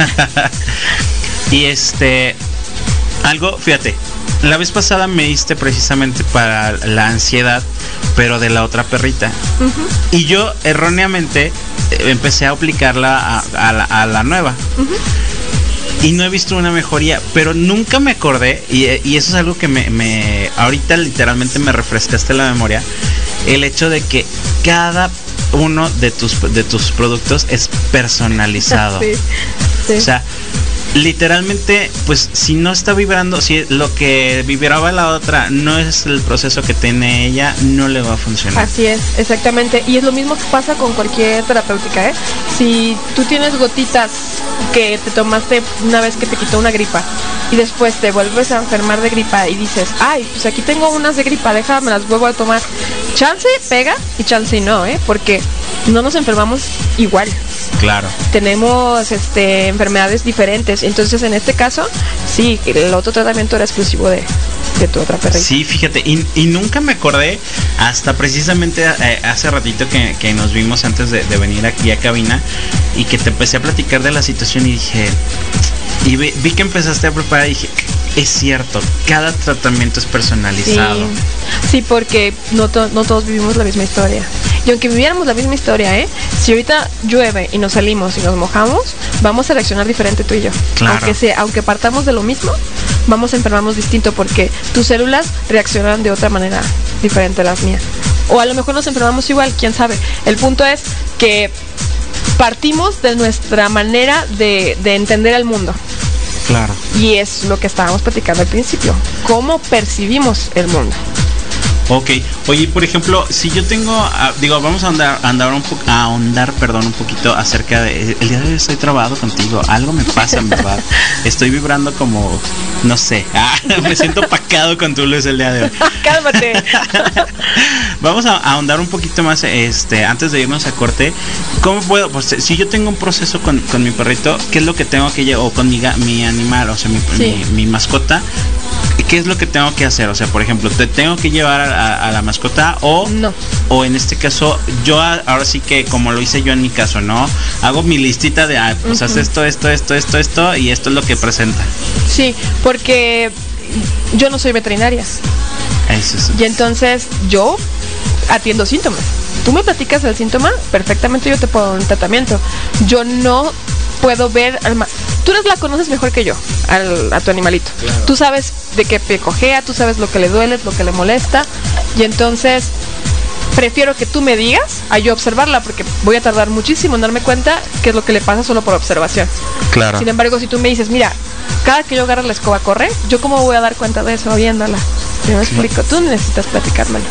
Y este, algo, fíjate, la vez pasada me diste precisamente para la ansiedad, pero de la otra perrita. Uh-huh. Y yo erróneamente empecé a aplicarla a, a, la, a la nueva. Uh-huh. Y no he visto una mejoría, pero nunca me acordé, y, y eso es algo que me, me ahorita literalmente me refrescaste la memoria, el hecho de que cada uno de tus de tus productos es personalizado. Sí, sí. O sea, literalmente, pues si no está vibrando, si lo que vibraba la otra no es el proceso que tiene ella, no le va a funcionar. Así es, exactamente. Y es lo mismo que pasa con cualquier terapéutica, ¿eh? Si tú tienes gotitas que te tomaste una vez que te quitó una gripa y después te vuelves a enfermar de gripa y dices, ay, pues aquí tengo unas de gripa, déjame las vuelvo a tomar. Chance pega y chance no, ¿eh? Porque no nos enfermamos igual. Claro. Tenemos este enfermedades diferentes. Entonces, en este caso, sí, el otro tratamiento era exclusivo de, de tu otra perrita. Sí, fíjate, y, y nunca me acordé hasta precisamente eh, hace ratito que, que nos vimos antes de, de venir aquí a cabina y que te empecé a platicar de la situación y dije, y vi, vi que empezaste a preparar y dije, es cierto, cada tratamiento es personalizado. Sí, sí, porque no, to- no todos vivimos la misma historia. Y aunque viviéramos la misma historia, ¿eh? Si ahorita llueve y nos salimos y nos mojamos, vamos a reaccionar diferente tú y yo. Claro. Aunque sea, aunque partamos de lo mismo, vamos a enfermarnos distinto porque tus células reaccionan de otra manera diferente a las mías. O a lo mejor nos enfermamos igual, quién sabe. El punto es que partimos de nuestra manera de, de entender el mundo. Claro. Y es lo que estábamos platicando al principio. ¿Cómo percibimos el mundo? Ok, oye, por ejemplo, si yo tengo, ah, digo, vamos a andar, andar un poco, a ahondar, perdón, un poquito acerca de, el día de hoy estoy trabado contigo, algo me pasa en verdad, estoy vibrando como, no sé, ah, me siento opacado con tu luz el día de hoy. Cálmate. Vamos a, a ahondar un poquito más, este, antes de irnos a corte, ¿cómo puedo, pues, si yo tengo un proceso con, con mi perrito, qué es lo que tengo que llevar, o con mi, mi animal, o sea, mi, Sí. mi, mi mascota, ¿qué es lo que tengo que hacer? O sea, por ejemplo, ¿te tengo que llevar a, a, a la mascota o No. o en este caso yo a- ahora sí que como lo hice yo en mi caso, ¿no? Hago mi listita de, ah, pues haz Ujú. esto, esto, esto, esto, esto y esto es lo que presenta. Sí, porque yo no soy veterinaria. Eso es. Y entonces yo atiendo síntomas. Tú me platicas el síntoma, perfectamente yo te puedo dar un tratamiento. Yo no puedo ver al ma- tú la conoces mejor que yo al, a tu animalito. Claro. Tú sabes de qué pie cojea, tú sabes lo que le duele, lo que le molesta. Y entonces prefiero que tú me digas a yo observarla porque voy a tardar muchísimo en darme cuenta qué es lo que le pasa solo por observación. Claro. Sin embargo, si tú me dices, mira, cada que yo agarro la escoba corre, ¿yo cómo voy a dar cuenta de eso viéndola? Yo me explico, tú necesitas platicármelo.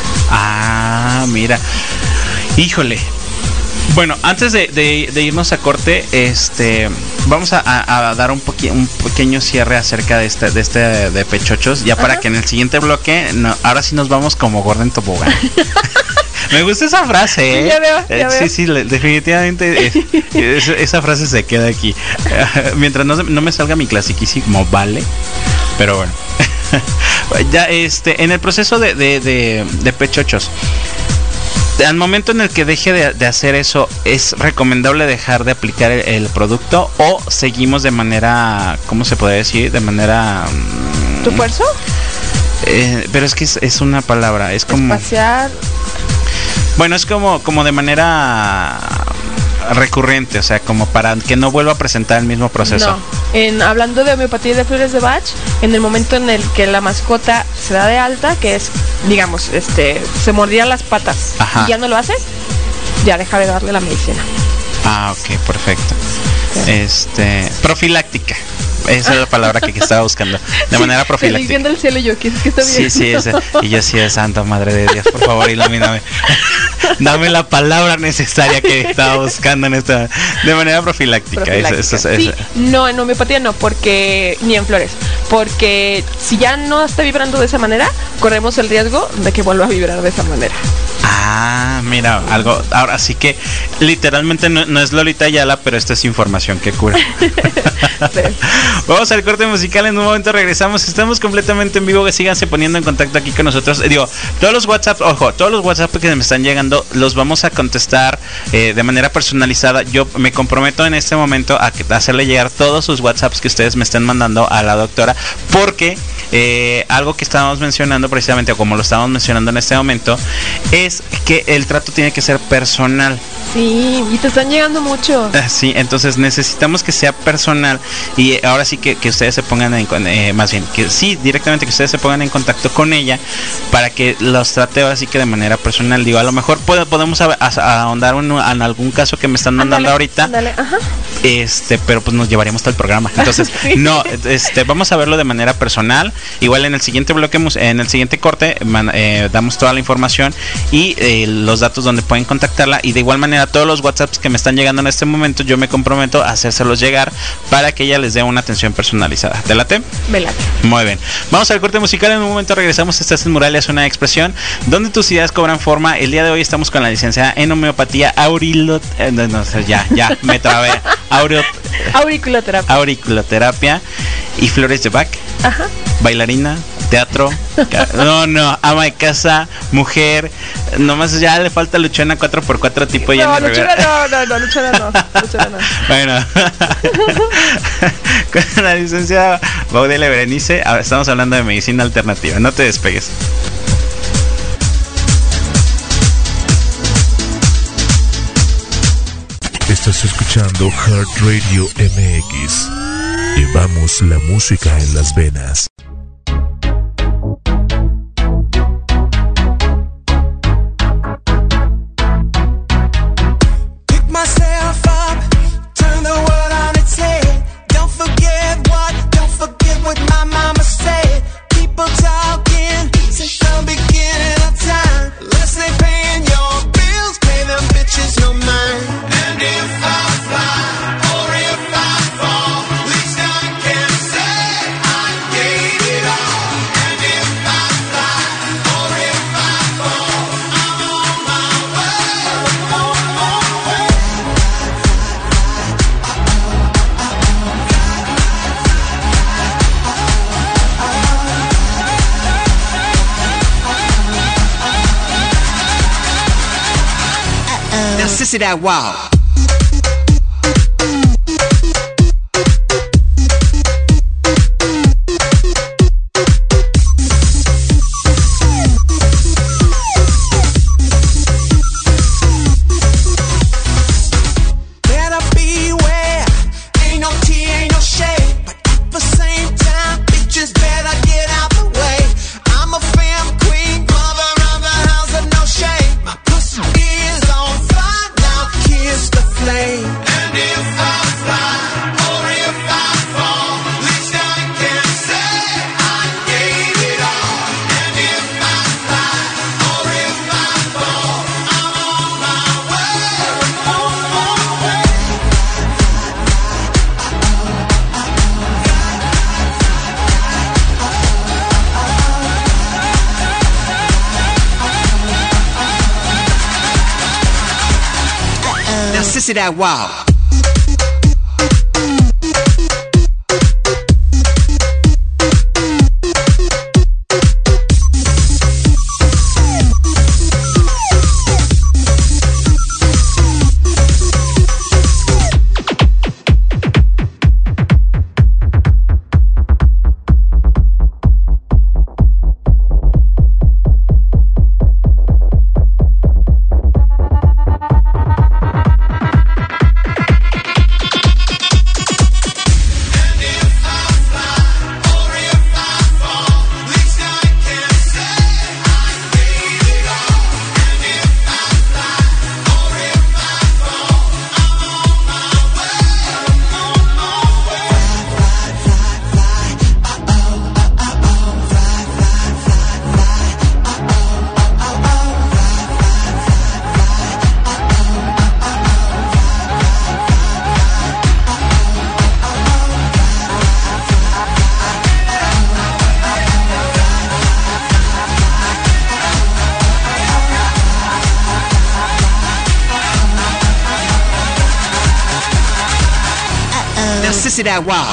Ah, mira. Híjole. Bueno, antes de, de- de irnos a corte, este, vamos a, a- a dar un, poqui- un pequeño cierre acerca de este, de este de Pechochos, ya para Ajá. que en el siguiente bloque, no, ahora sí nos vamos como gorda en tobogán. Me gusta esa frase, ¿eh? Sí, ya veo, ya Eh, veo. Sí, sí, le- definitivamente eh, es- esa frase se queda aquí. Mientras no, se- no me salga mi clasiquísimo vale, pero bueno. Ya, este, en el proceso de, de, de, de Pechochos, al momento en el que deje de, de hacer eso, ¿es recomendable dejar de aplicar el, el producto o seguimos de manera, ¿cómo se puede decir? De manera... mm, ¿Tu esfuerzo? eh, pero es que es, es una palabra, es como... Espaciar. Bueno, es como, como de manera recurrente, o sea, como para que no vuelva a presentar el mismo proceso. No. En, hablando de homeopatía de flores de Bach, en el momento en el que la mascota se da de alta, que es, digamos, este, se mordía las patas Ajá. y ya no lo hace, ya deja de darle la medicina. Ah, ok, perfecto. Este, profiláctica. Esa es la palabra que, que estaba buscando. De manera profiláctica. Viendo el cielo yo, ¿qué es que está bien? Sí, sí, ese. Y yo sí, de Santa Madre de Dios, por favor, ilumíname. Dame la palabra necesaria que estaba buscando en esta. De manera profiláctica. Profiláctica. Eso, eso, eso, Sí, eso. no, en homeopatía no, porque ni en flores, porque si ya no está vibrando de esa manera, corremos el riesgo de que vuelva a vibrar de esa manera. Ah, mira, algo. Ahora sí que literalmente no, no es Lolita Ayala, pero esta es información que cura. Vamos al corte musical, en un momento regresamos. Estamos completamente en vivo, que síganse poniendo en contacto aquí con nosotros. Eh, digo, todos los WhatsApp, ojo, todos los WhatsApp que me están llegando los vamos a contestar eh, de manera personalizada. Yo me comprometo en este momento a, que, a hacerle llegar todos sus WhatsApps que ustedes me estén mandando a la doctora, porque eh, algo que estábamos mencionando precisamente, o como lo estábamos mencionando en este momento, es que el trato tiene que ser personal. Sí, y te están llegando mucho. Ah, sí, entonces necesitamos que sea personal y ahora sí que, que ustedes se pongan en, con- eh, más bien, que sí, directamente que ustedes se pongan en contacto con ella para que los trate ahora sí que de manera personal. Digo, a lo mejor puede- podemos a- a- ahondar en, en algún caso que me están mandando Ándale, ahorita, ándale, ajá. este, pero pues nos llevaríamos todo el programa. Entonces, Sí. no, este, vamos a verlo de manera personal. Igual en el siguiente bloque, mus- en el siguiente corte, man- eh, damos toda la información y eh, los datos donde pueden contactarla. Y de igual manera, todos los WhatsApps que me están llegando en este momento, yo me comprometo a hacérselos llegar para que ella les dé una atención personalizada. ¿Te late? Velate. Muy bien. Vamos al corte musical. En un momento regresamos. Estás en Muralia, Zona de Expresión, donde tus ideas cobran forma. El día de hoy estamos con la licenciada en homeopatía Aurilot. eh, no, no, ya, ya, me trabé. Auriot, Auriculoterapia. auriculoterapia y flores de Bach, Ajá. bailarina, teatro, ca- no, no, ama de casa, mujer, nomás ya le falta luchona cuatro por cuatro tipo No, Jenny luchona Rivera. no, no, no, luchona no, luchona no. Bueno, con la licenciada Baudela Berenice, ah, estamos hablando de medicina alternativa, no te despegues. Estás escuchando Heart Radio M X. Llevamos la música en las venas. Pick myself up, turn the world on its head. Don't forget what, don't forget what my mama said. People talking since the beginning of time. Unless they paying your bills, pay them bitches no mind. And if I fly, or if I fall, at least I can say I gave it all. And if I fly, or if I fall, I'm on my way, on my way. Now, sissy, that wow. Better beware, ain't no tea, ain't no shade. But at the same time, bitches better get out the way. I'm a fam queen, mother of the house of no shame. My pussy is on fire, now kiss the flame. And if I fly, or if I fall, at least I can say I gave it all. And if I fly, or if I fall, I'm on my way, on my way. Now, sissy, that wow. Now, sissy, that wow.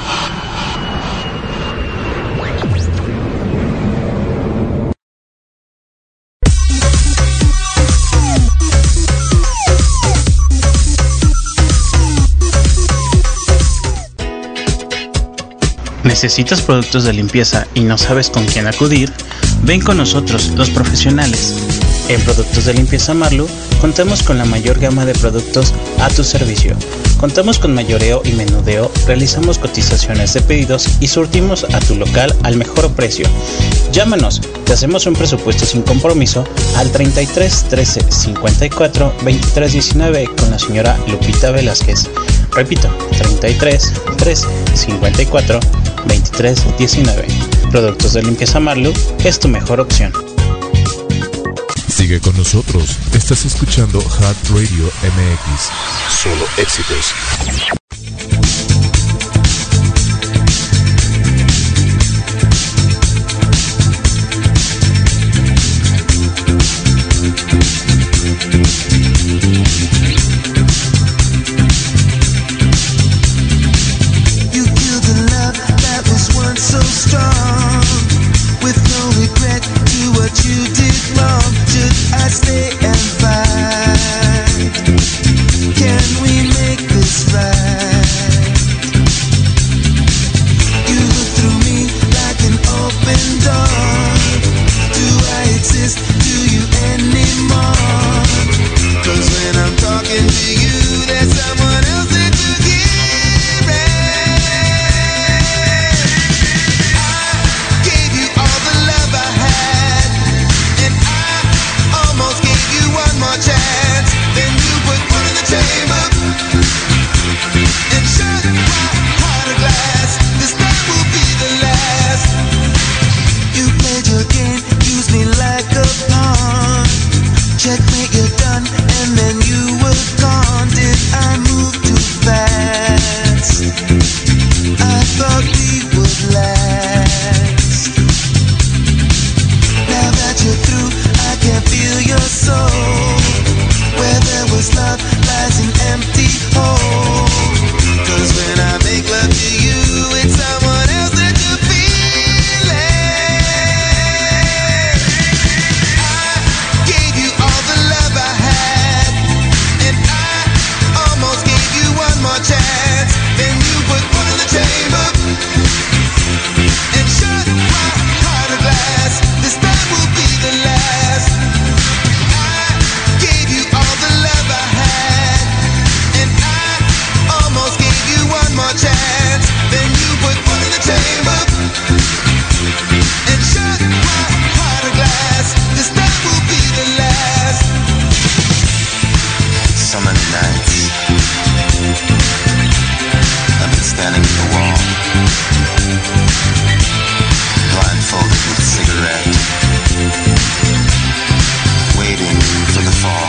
¿Necesitas productos de limpieza y no sabes con quién acudir? Ven con nosotros, los profesionales. En Productos de Limpieza Marlu contamos con la mayor gama de productos a tu servicio. Contamos con mayoreo y menudeo, realizamos cotizaciones de pedidos y surtimos a tu local al mejor precio. Llámanos, te hacemos un presupuesto sin compromiso al treinta y tres trece cincuenta y cuatro veintitrés diecinueve con la señora Lupita Velázquez. Repito, treinta y tres trece cincuenta y cuatro veintitrés diecinueve. Productos de Limpieza Marlu es tu mejor opción. Sigue con nosotros. Estás escuchando Heart Radio M X. Solo éxitos. You killed a love that was once so strong. it you're done and then you were gone. Did I move too fast? I thought we would last. Now that you're through, I can feel your soul. Where there was love lies an empty hole. 'Cause when I make love to you, it's someone else that you're feeling. I gave you all the love I had, and I almost gave you one more chance. Then you put one in the chamber and shut my heart of glass. This time will be the last. I gave you all the love I had, and I almost gave you one more chance. Then you put one in the chamber and shut my heart of glass. This time will be the last. So many nights I've been standing at the wall, blindfolded with a cigarette, waiting for the fall.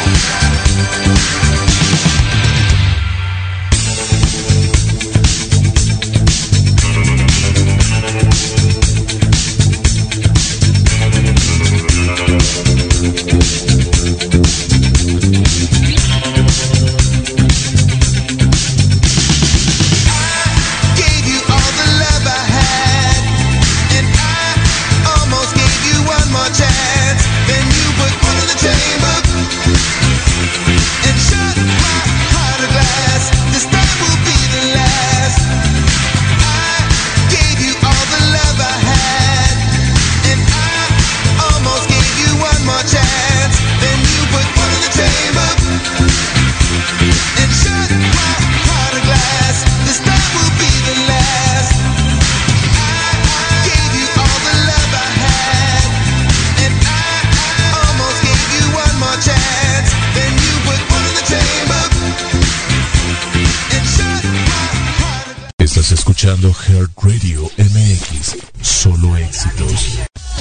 Estás escuchando Heart Radio M X, solo éxitos.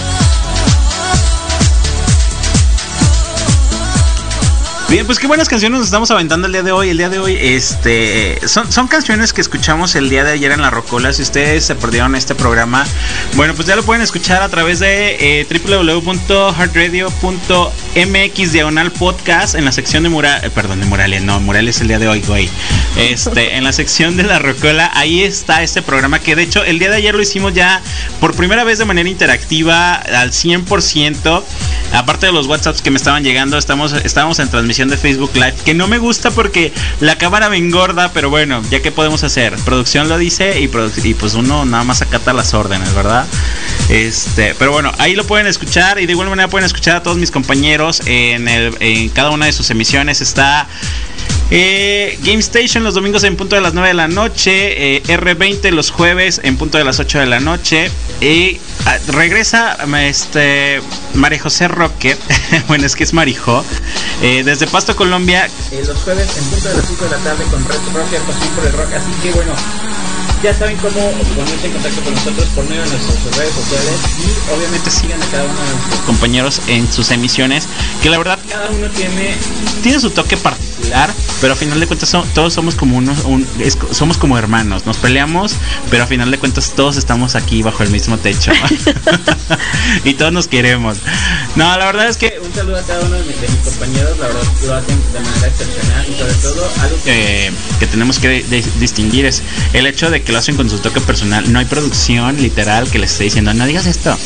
Bien, pues qué buenas canciones nos estamos aventando el día de hoy. El día de hoy, este, son, son canciones que escuchamos el día de ayer en La Rocola. Si ustedes se perdieron este programa, bueno, pues ya lo pueden escuchar a través de eh, doble u doble u doble u punto heart radio punto m x diagonal podcast en la sección de Mural, eh, perdón, de Murales, no, Murales el día de hoy, güey. Este, en la sección de La Rocola, ahí está este programa que de hecho el día de ayer lo hicimos ya por primera vez de manera interactiva al cien por ciento. Aparte de los WhatsApps que me estaban llegando, estamos, estábamos en transmisión de Facebook Live, que no me gusta porque la cámara me engorda, pero bueno, ya que podemos hacer, producción lo dice y, produ- y pues uno nada más acata las órdenes, ¿verdad? Este, pero bueno, ahí lo pueden escuchar y de igual manera pueden escuchar a todos mis compañeros en, el, en cada una de sus emisiones. Está Eh, Game Station los domingos en punto de las nueve de la noche, eh, R veinte los jueves en punto de las ocho de la noche. Y ah, regresa este María José Rocket, bueno, es que es Marijo, eh, desde Pasto, Colombia, eh, los jueves en punto de las cinco de la tarde con Red Rocker, con por el rock. Así que bueno, ya saben cómo ponerse en contacto con nosotros por medio de nuestras redes sociales y obviamente sigan a cada uno de nuestros compañeros en sus emisiones, que la verdad cada uno tiene tiene su toque particular, pero a final de cuentas son, todos somos como unos un, es, somos como hermanos, nos peleamos, pero a final de cuentas todos estamos aquí bajo el mismo techo y todos nos queremos. No, la verdad es que un saludo a cada uno de mis, de mis compañeros, la verdad lo hacen de manera excepcional y sobre todo algo que, que tenemos que de, distinguir es el hecho de que lo hacen con su toque personal. No hay producción literal que les esté diciendo no digas esto.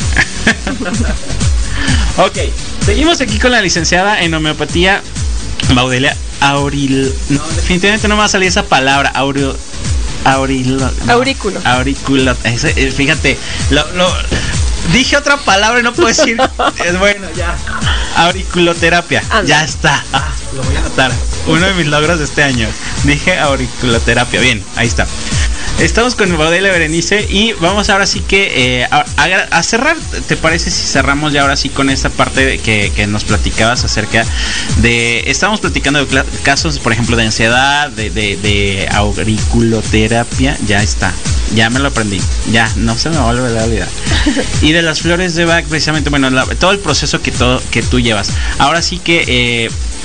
Ok, seguimos aquí con la licenciada en homeopatía Baudelia Auril. No, definitivamente no me va a salir esa palabra. Auril. Auril. No, Aurículo. Auriculo. Ese, fíjate, lo, lo dije otra palabra y no puedo decir. Bueno, ya. Auriculoterapia. Anda. Ya está. Ah, lo voy a anotar. Uno de mis logros de este año. Dije auriculoterapia. Bien, ahí está. Estamos con Baudelia Berenice y vamos ahora sí que eh, a, a, a cerrar. ¿Te parece si cerramos ya ahora sí con esta parte que, que nos platicabas acerca de... Estábamos platicando de casos, por ejemplo, de ansiedad, de, de, de auriculoterapia. Ya está, ya me lo aprendí. Ya, no se me va a volver a olvidar. Y de las flores de Bach, precisamente, bueno, la, todo el proceso que, todo, que tú llevas. Ahora sí que... Eh,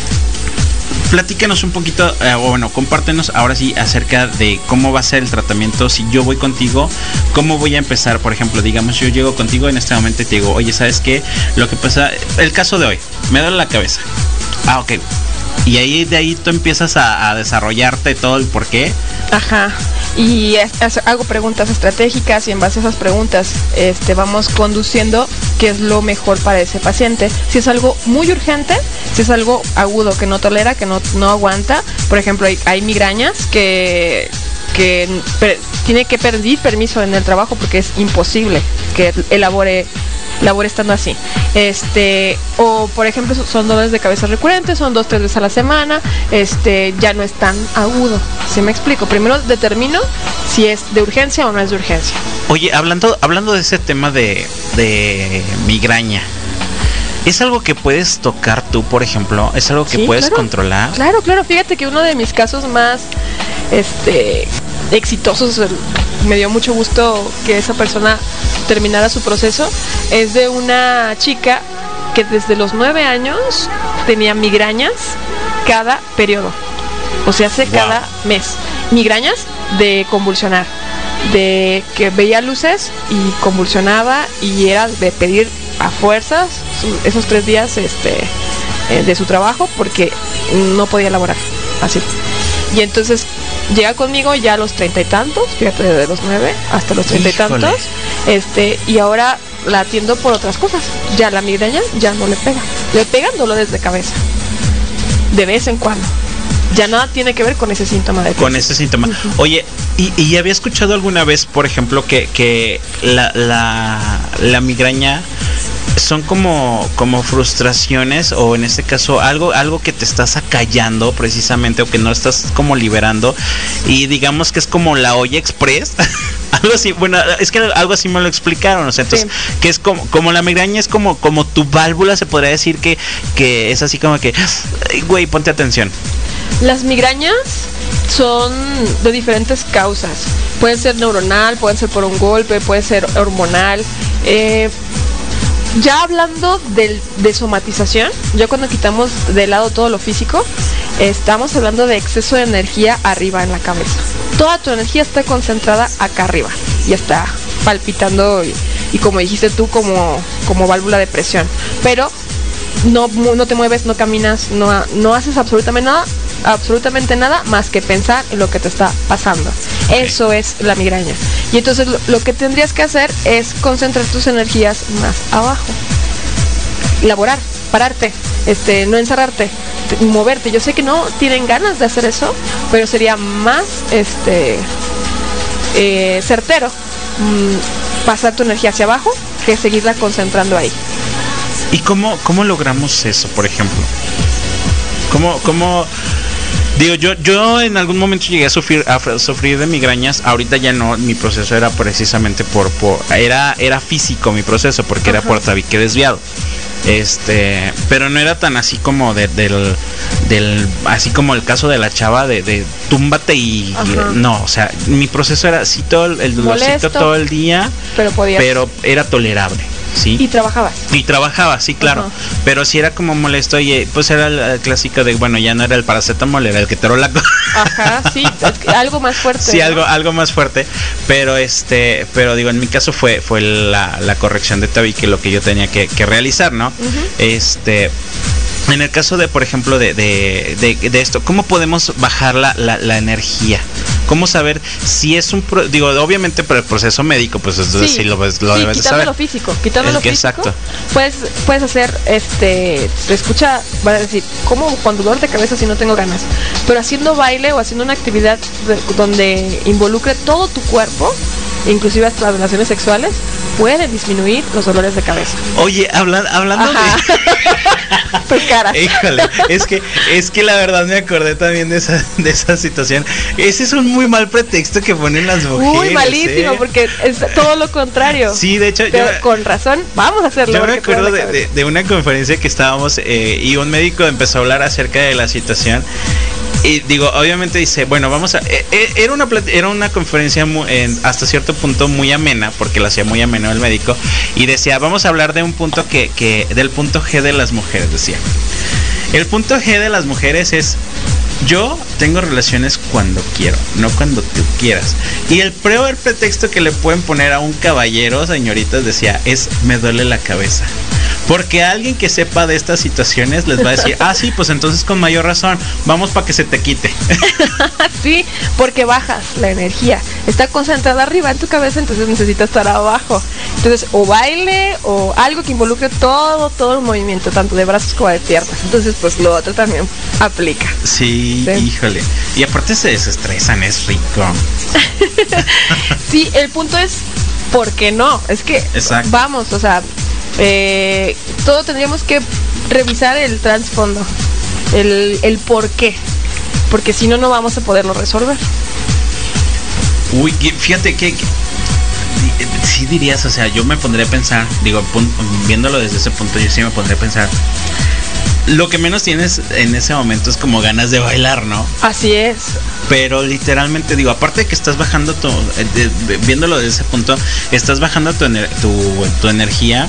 platícanos un poquito, eh, o bueno, compártenos ahora sí acerca de cómo va a ser el tratamiento. Si yo voy contigo, ¿cómo voy a empezar? Por ejemplo, digamos, yo llego contigo en este momento y te digo, oye, ¿sabes qué? Lo que pasa, el caso de hoy, me duele la cabeza. Ah, ok. Y ahí de ahí tú empiezas a, a desarrollarte todo el por qué. Ajá. Y es, es, hago preguntas estratégicas y en base a esas preguntas este, vamos conduciendo qué es lo mejor para ese paciente. Si es algo muy urgente, si es algo agudo que no tolera, que no, no aguanta. Por ejemplo, hay, hay migrañas que, que per, tiene que pedir permiso en el trabajo porque es imposible que elabore labor estando así. Este, o por ejemplo, son dolores de cabeza recurrentes, son dos, tres veces a la semana, este, ya no es tan agudo. ¿Sí me explico? Primero determino si es de urgencia o no es de urgencia. Oye, hablando, hablando de ese tema de, de migraña, ¿es algo que puedes tocar tú, por ejemplo? ¿Es algo que sí, puedes claro, controlar? Claro, claro. Fíjate que uno de mis casos más este, exitosos, me dio mucho gusto que esa persona terminara su proceso, es de una chica que desde los nueve años tenía migrañas cada periodo. O sea, hace wow. cada mes. Migrañas de convulsionar, de que veía luces y convulsionaba y era de pedir a fuerzas esos tres días este, eh, de su trabajo porque no podía laborar así. Y entonces llega conmigo ya a los treinta y tantos, fíjate, de los nueve hasta los treinta y tantos, este, y ahora la atiendo por otras cosas. Ya la migraña ya no le pega, le pegan dolores de cabeza, de vez en cuando. Ya nada tiene que ver con ese síntoma de con ese síntoma. Uh-huh. Oye, y, y había escuchado alguna vez, por ejemplo, que, que la, la, la migraña son como, como frustraciones, o en este caso algo, algo que te estás acallando precisamente, o que no estás como liberando, y digamos que es como la olla express. Algo así, bueno, es que algo así me lo explicaron, o sea, entonces, sí. que es como, como la migraña es como, como tu válvula, se podría decir que, que es así como que, güey, ponte atención. Las migrañas son de diferentes causas. Pueden ser neuronal, pueden ser por un golpe, puede ser hormonal. Eh, ya hablando del, de somatización, ya cuando quitamos de lado todo lo físico, estamos hablando de exceso de energía arriba en la cabeza. Toda tu energía está concentrada acá arriba y está palpitando y, y como dijiste tú, como, como válvula de presión. Pero no, no te mueves, no caminas, no, no haces absolutamente nada, absolutamente nada más que pensar en lo que te está pasando. Okay. Eso es la migraña. Y entonces lo, lo que tendrías que hacer es concentrar tus energías más abajo. Laborar, pararte, este, no encerrarte, moverte. Yo sé que no tienen ganas de hacer eso, pero sería más este eh, certero mmm, pasar tu energía hacia abajo que seguirla concentrando ahí. ¿Y cómo, cómo logramos eso, por ejemplo? ¿Cómo, cómo digo, yo, yo en algún momento llegué a sufrir, a sufrir de migrañas? Ahorita ya no, mi proceso era precisamente por, por era, era físico mi proceso, porque Ajá. era por tabique desviado. Este, pero no era tan así como de, del, del, así como el caso de la chava de, de túmbate y, y no, o sea, mi proceso era así todo el, el dolorcito Molesto, todo el día, pero podías, pero era tolerable. ¿Sí? Y trabajabas. Y trabajaba, sí, claro. Uh-huh. Pero sí era como molesto y pues era el, el clásico de, bueno, ya no era el paracetamol, era el ketorolaco. Ajá, sí, algo más fuerte. Sí, ¿no? algo, algo más fuerte. Pero este, pero digo, en mi caso fue, fue la, la corrección de tabique lo que yo tenía que, que realizar, ¿no? Uh-huh. Este. En el caso de, por ejemplo, de, de, de, de esto, ¿cómo podemos bajar la, la, la energía? ¿Cómo saber si es un... Pro, digo, obviamente para el proceso médico, pues entonces sí, sí lo, lo sí, debes de saber. Lo físico, quitando lo físico, exacto. Puedes, puedes hacer, este, te escucha, va a decir, ¿cómo cuando dolor de cabeza si no tengo ganas? Pero haciendo baile o haciendo una actividad de, donde involucre todo tu cuerpo, inclusive hasta las relaciones sexuales, puede disminuir los dolores de cabeza. Oye, habla, hablando Ajá. de... pues cara. Híjole, es que, es que la verdad me acordé también de esa, de esa situación. Ese es un muy mal pretexto que ponen las mujeres. Muy malísimo, ¿eh? Porque es todo lo contrario. Sí, de hecho, pero yo, con razón, vamos a hacerlo. Yo me acuerdo de, de, de una conferencia que estábamos eh, y un médico empezó a hablar acerca de la situación. Y digo, obviamente dice, bueno, vamos a... Eh, eh, era una era una conferencia muy, eh, hasta cierto punto muy amena, porque la hacía muy ameno el médico, y decía, vamos a hablar de un punto que, que del punto G de las mujeres, decía. El punto G de las mujeres es: yo tengo relaciones cuando quiero, no cuando tú quieras. Y el peor pretexto que le pueden poner a un caballero, señoritas, decía, es me duele la cabeza. Porque alguien que sepa de estas situaciones les va a decir, ah, sí, pues entonces con mayor razón, vamos para que se te quite. Sí, porque bajas la energía. Está concentrada arriba en tu cabeza, entonces necesita estar abajo. Entonces, o baile o algo que involucre todo, todo el movimiento, tanto de brazos como de piernas. Entonces, pues lo otro también aplica. Sí, sí. Híjole. Y aparte se desestresan, es rico. Sí, el punto es, ¿por qué no? Es que, exacto, vamos, o sea... Eh, todo tendríamos que revisar el trasfondo, el, el por qué, porque si no, no vamos a poderlo resolver. Uy, fíjate que, que sí dirías, o sea, yo me pondré a pensar, digo, viéndolo desde ese punto, yo sí me pondré a pensar, lo que menos tienes en ese momento es como ganas de bailar, ¿no? Así es. Pero literalmente, digo, aparte de que estás bajando tu, de, de, viéndolo desde ese punto, estás bajando tu, tu, tu energía.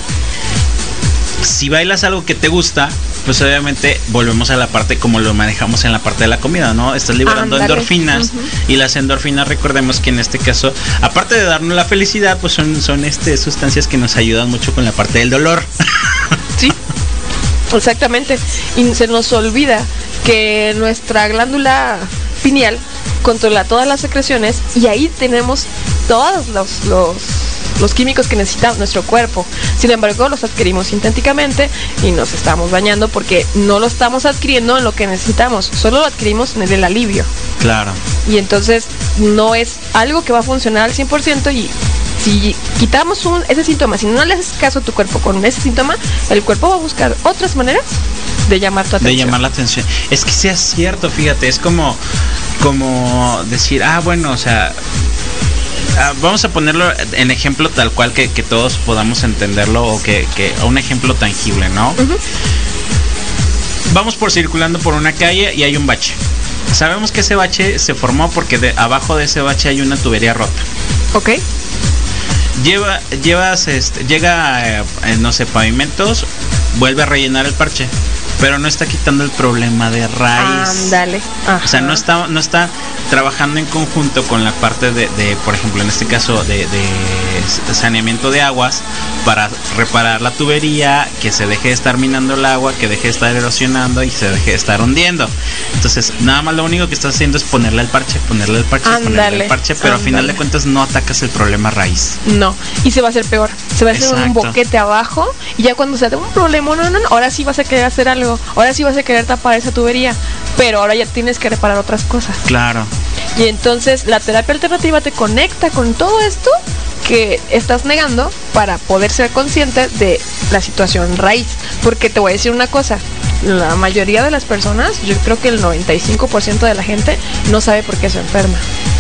Si bailas algo que te gusta, pues obviamente volvemos a la parte como lo manejamos en la parte de la comida, ¿no? Estás liberando Andale. endorfinas, uh-huh. Y las endorfinas, recordemos que en este caso, aparte de darnos la felicidad, pues son, son este, sustancias que nos ayudan mucho con la parte del dolor. Sí. Exactamente, y se nos olvida que nuestra glándula pineal controla todas las secreciones y ahí tenemos todos los, los, los químicos que necesita nuestro cuerpo. Sin embargo, los adquirimos sintéticamente y nos estamos dañando porque no lo estamos adquiriendo en lo que necesitamos, solo lo adquirimos en el alivio. Claro. Y entonces no es algo que va a funcionar al cien por ciento y si quitamos un, ese síntoma, si no le haces caso a tu cuerpo con ese síntoma, el cuerpo va a buscar otras maneras de llamar tu atención. De llamar la atención. Es que sea cierto, fíjate, es como, como decir, ah, bueno, o sea, ah, vamos a ponerlo en ejemplo tal cual que, que todos podamos entenderlo o que, que un ejemplo tangible, ¿no? Uh-huh. Vamos por circulando por una calle y hay un bache. Sabemos que ese bache se formó porque de, abajo de ese bache hay una tubería rota. Ok. Lleva, llevas, este, llega, eh, no sé, pavimentos, vuelve a rellenar el parche, pero no está quitando el problema de raíz. Ándale. O sea, no está, no está trabajando en conjunto con la parte de, de por ejemplo, en este caso de, de saneamiento de aguas para reparar la tubería, que se deje de estar minando el agua, que deje de estar erosionando y se deje de estar hundiendo. Entonces, nada más lo único que estás haciendo es ponerle el parche, ponerle el parche, Ándale. ponerle el parche, pero Ándale. a final de cuentas no atacas el problema raíz. No, y se va a hacer peor. Se va a hacer Exacto. un boquete abajo y ya cuando se da un problema, no, no, no, ahora sí vas a querer hacer algo, ahora sí vas a querer tapar esa tubería, pero ahora ya tienes que reparar otras cosas. Claro. Y entonces la terapia alternativa te conecta con todo esto que estás negando para poder ser consciente de la situación raíz. Porque te voy a decir una cosa, la mayoría de las personas, yo creo que el noventa y cinco por ciento de la gente no sabe por qué se enferma.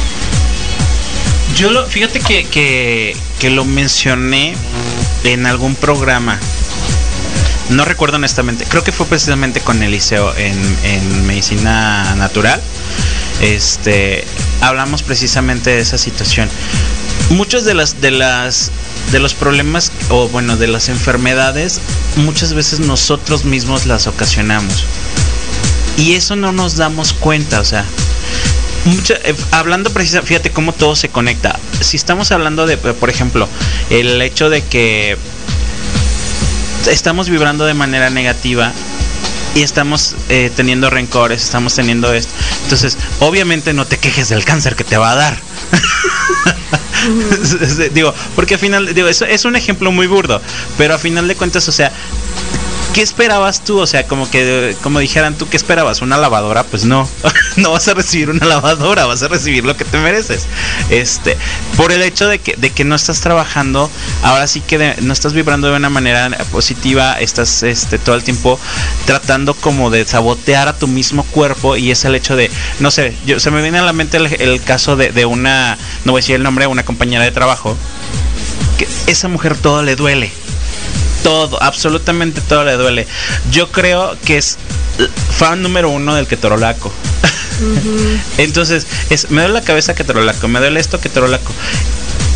Yo lo, fíjate que, que, que lo mencioné en algún programa. No recuerdo honestamente, creo que fue precisamente con Eliseo en, en Medicina Natural. Este, hablamos precisamente de esa situación. Muchos de las de las de los problemas o bueno, de las enfermedades, muchas veces nosotros mismos las ocasionamos. Y eso no nos damos cuenta, o sea, mucha, eh, hablando precisamente, fíjate cómo todo se conecta. Si estamos hablando de, por ejemplo, el hecho de que estamos vibrando de manera negativa y estamos eh, teniendo rencores, estamos teniendo esto, entonces obviamente no te quejes del cáncer que te va a dar. Digo, porque al final, digo, eso es un ejemplo muy burdo, pero a final de cuentas, o sea, ¿qué esperabas tú? O sea, como que, como dijeran tú, ¿qué esperabas? ¿Una lavadora? Pues no, no vas a recibir una lavadora, vas a recibir lo que te mereces. Este, por el hecho de que, de que no estás trabajando, ahora sí que de, no estás vibrando de una manera positiva, estás este, todo el tiempo tratando como de sabotear a tu mismo cuerpo, y es el hecho de, no sé, yo, se me viene a la mente el, el caso de, de una, no voy a decir el nombre, una compañera de trabajo, que esa mujer todo le duele. Todo, absolutamente todo le duele. Yo creo que es fan número uno del ketorolaco. Uh-huh. Entonces, es, me duele la cabeza, ketorolaco, me duele esto, ketorolaco. Y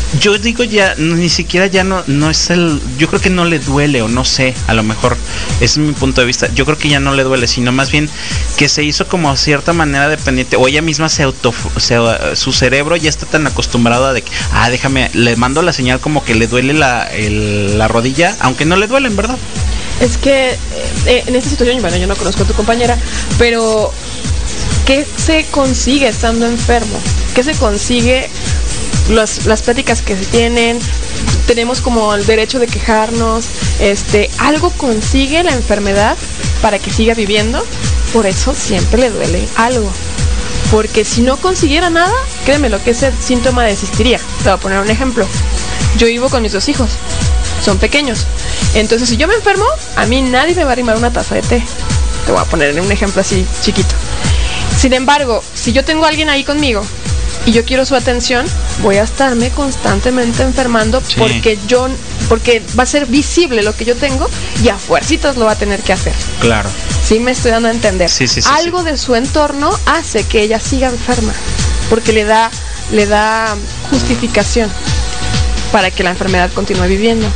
yo digo ya, ni siquiera ya no, no es el, yo creo que no le duele o no sé, a lo mejor ese es mi punto de vista, yo creo que ya no le duele, sino más bien que se hizo como a cierta manera dependiente, o ella misma se auto, se, su cerebro ya está tan acostumbrado a de que, ah, déjame, le mando la señal como que le duele la, el, la rodilla, aunque no le duele en verdad. Es que eh, en esta situación, bueno, yo no conozco a tu compañera, pero ¿qué se consigue estando enfermo? ¿Qué se consigue? Las, las pláticas que se tienen, tenemos como el derecho de quejarnos, este, algo consigue la enfermedad para que siga viviendo, por eso siempre le duele algo. Porque si no consiguiera nada, créeme lo que ese síntoma desistiría. Te voy a poner un ejemplo. Yo vivo con mis dos hijos, son pequeños. Entonces si yo me enfermo, a mí nadie me va a arrimar una taza de té. Te voy a poner un ejemplo así chiquito. Sin embargo, si yo tengo a alguien ahí conmigo y yo quiero su atención, voy a estarme constantemente enfermando, sí, porque yo, porque va a ser visible lo que yo tengo y a fuercitas lo va a tener que hacer. Claro. Sí, me estoy dando a entender. Sí, sí, sí, algo sí. de su entorno hace que ella siga enferma, porque le da, le da justificación para que la enfermedad continúe viviendo.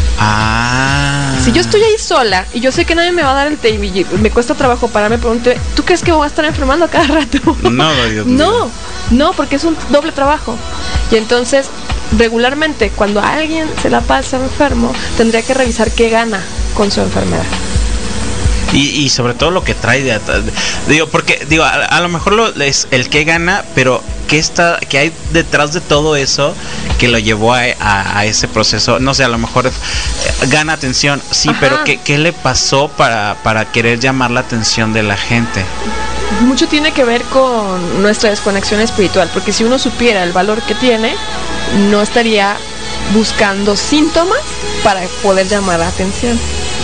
Ah. Si yo estoy ahí sola y yo sé que nadie me va a dar el té y me cuesta trabajo pararme por un té, ¿tú crees que me voy a estar enfermando cada rato? No, Dios no, mío. no, porque es un doble trabajo. Y entonces, regularmente, cuando alguien se la pasa enfermo, tendría que revisar qué gana con su enfermedad. Y, y sobre todo lo que trae de atrás. Digo, porque, digo, a, a lo mejor lo, es el que gana, pero ¿qué está, qué hay detrás de todo eso que lo llevó a, a, a ese proceso? No sé, a lo mejor eh, gana atención, sí, ajá, pero ¿qué, qué le pasó para, para querer llamar la atención de la gente? Mucho tiene que ver con nuestra desconexión espiritual, porque si uno supiera el valor que tiene, no estaría buscando síntomas para poder llamar la atención.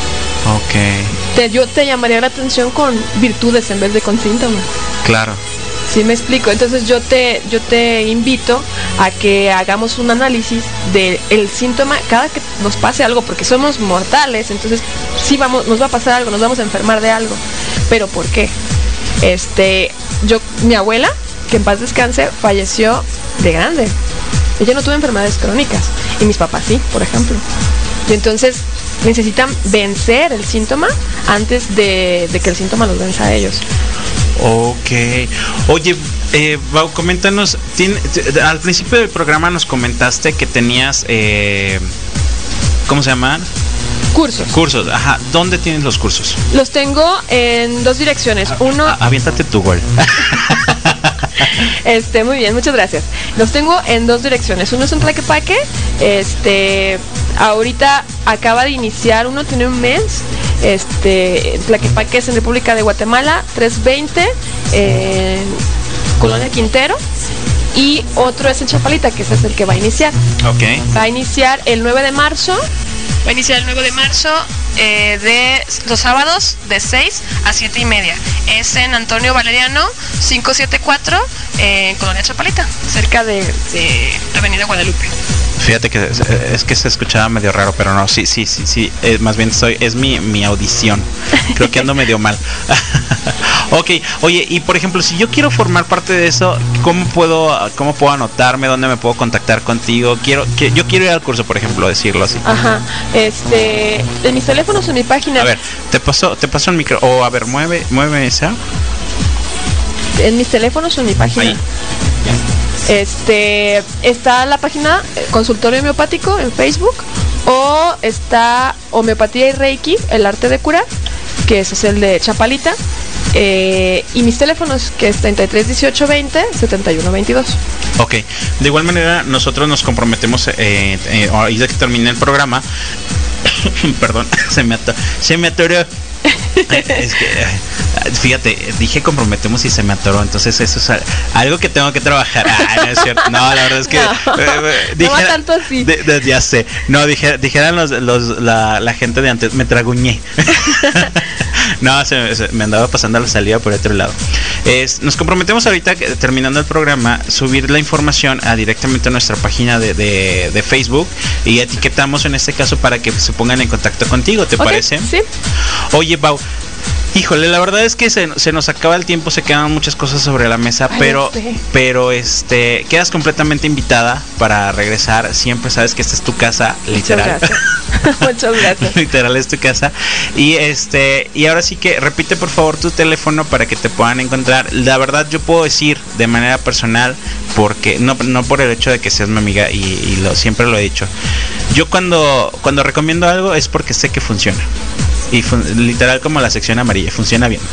Ok. Te, yo te llamaría la atención con virtudes en vez de con síntomas. Claro. ¿Sí me explico? Entonces yo te, yo te invito a que hagamos un análisis del síntoma cada que nos pase algo, porque somos mortales, entonces sí vamos, nos va a pasar algo, nos vamos a enfermar de algo. ¿Pero por qué? Este, yo, mi abuela, que en paz descanse, falleció de grande. Ella no tuvo enfermedades crónicas, y mis papás sí, por ejemplo. Y entonces necesitan vencer el síntoma antes de, de que el síntoma los venza a ellos. Ok. Oye, eh, Bau, coméntanos, tiene, t- al principio del programa nos comentaste que tenías, eh, ¿cómo se llaman? Cursos. Cursos, ajá. ¿Dónde tienes los cursos? Los tengo en dos direcciones. Uno... Ah, aviéntate tu gol. Este, muy bien, muchas gracias. Los tengo en dos direcciones. Uno es en Tlaquepaque. Este, ahorita acaba de iniciar, uno tiene un mes. Este, Tlaquepaque es en República de Guatemala, trescientos veinte, en Colonia Quintero. Y otro es en Chapalita, que ese es el que va a iniciar. Ok. Va a iniciar el nueve de marzo. Va a iniciar el nueve de marzo eh, de los sábados de seis a siete y media. Es en Antonio Valeriano quinientos setenta y cuatro, eh, en Colonia Chapalita, cerca de, de Avenida Guadalupe. Fíjate que es, es que se escuchaba medio raro, pero no, sí, sí, sí, sí, eh, más bien soy, es mi, mi audición. Creo que ando medio mal. Ok, oye, y por ejemplo, si yo quiero formar parte de eso, ¿cómo puedo, cómo puedo anotarme? ¿Dónde me puedo contactar contigo? Quiero, que, yo quiero ir al curso, por ejemplo, decirlo así. Ajá, este, en mis teléfonos o en mi página. A ver, te paso, te paso el micro, o a ver, mueve, mueve esa. En mis teléfonos o en mi página. Ahí. Este, está la página Consultorio Homeopático en Facebook, o está Homeopatía y Reiki, el arte de curar, que ese es el de Chapalita, eh, y mis teléfonos, que es treinta y tres dieciocho veinte setenta y uno veintidós. Ok, de igual manera nosotros nos comprometemos, eh, eh, ahorita que termine el programa, perdón, se me atoró, se me atoró. Es que, fíjate, dije comprometemos y se me atoró, entonces eso es algo que tengo que trabajar. Ah, no es cierto. No, la verdad es que no, eh, dijera, no va tanto así. De, de, ya sé. No, dije, dijeran los, los la, la gente de antes, me traguñé. No, se, se, me andaba pasando la salida por otro lado. Es, nos comprometemos ahorita, terminando el programa, subir la información a, directamente a nuestra página de, de, de Facebook, y etiquetamos en este caso para que se pongan en contacto contigo, ¿te okay, parece? Sí. Oye, Bau, Híjole, la verdad es que se, se nos acaba el tiempo, se quedan muchas cosas sobre la mesa, Ay, pero, no sé. pero este, quedas completamente invitada para regresar. Siempre sabes que esta es tu casa, literal. Muchas gracias. Muchas gracias. Literal es tu casa. Y este, y ahora sí que repite por favor tu teléfono para que te puedan encontrar. La verdad yo puedo decir de manera personal, porque no, no por el hecho de que seas mi amiga, y, y lo siempre lo he dicho. Yo cuando, cuando recomiendo algo es porque sé que funciona. Y fun- literal como la sección amarilla, funciona bien.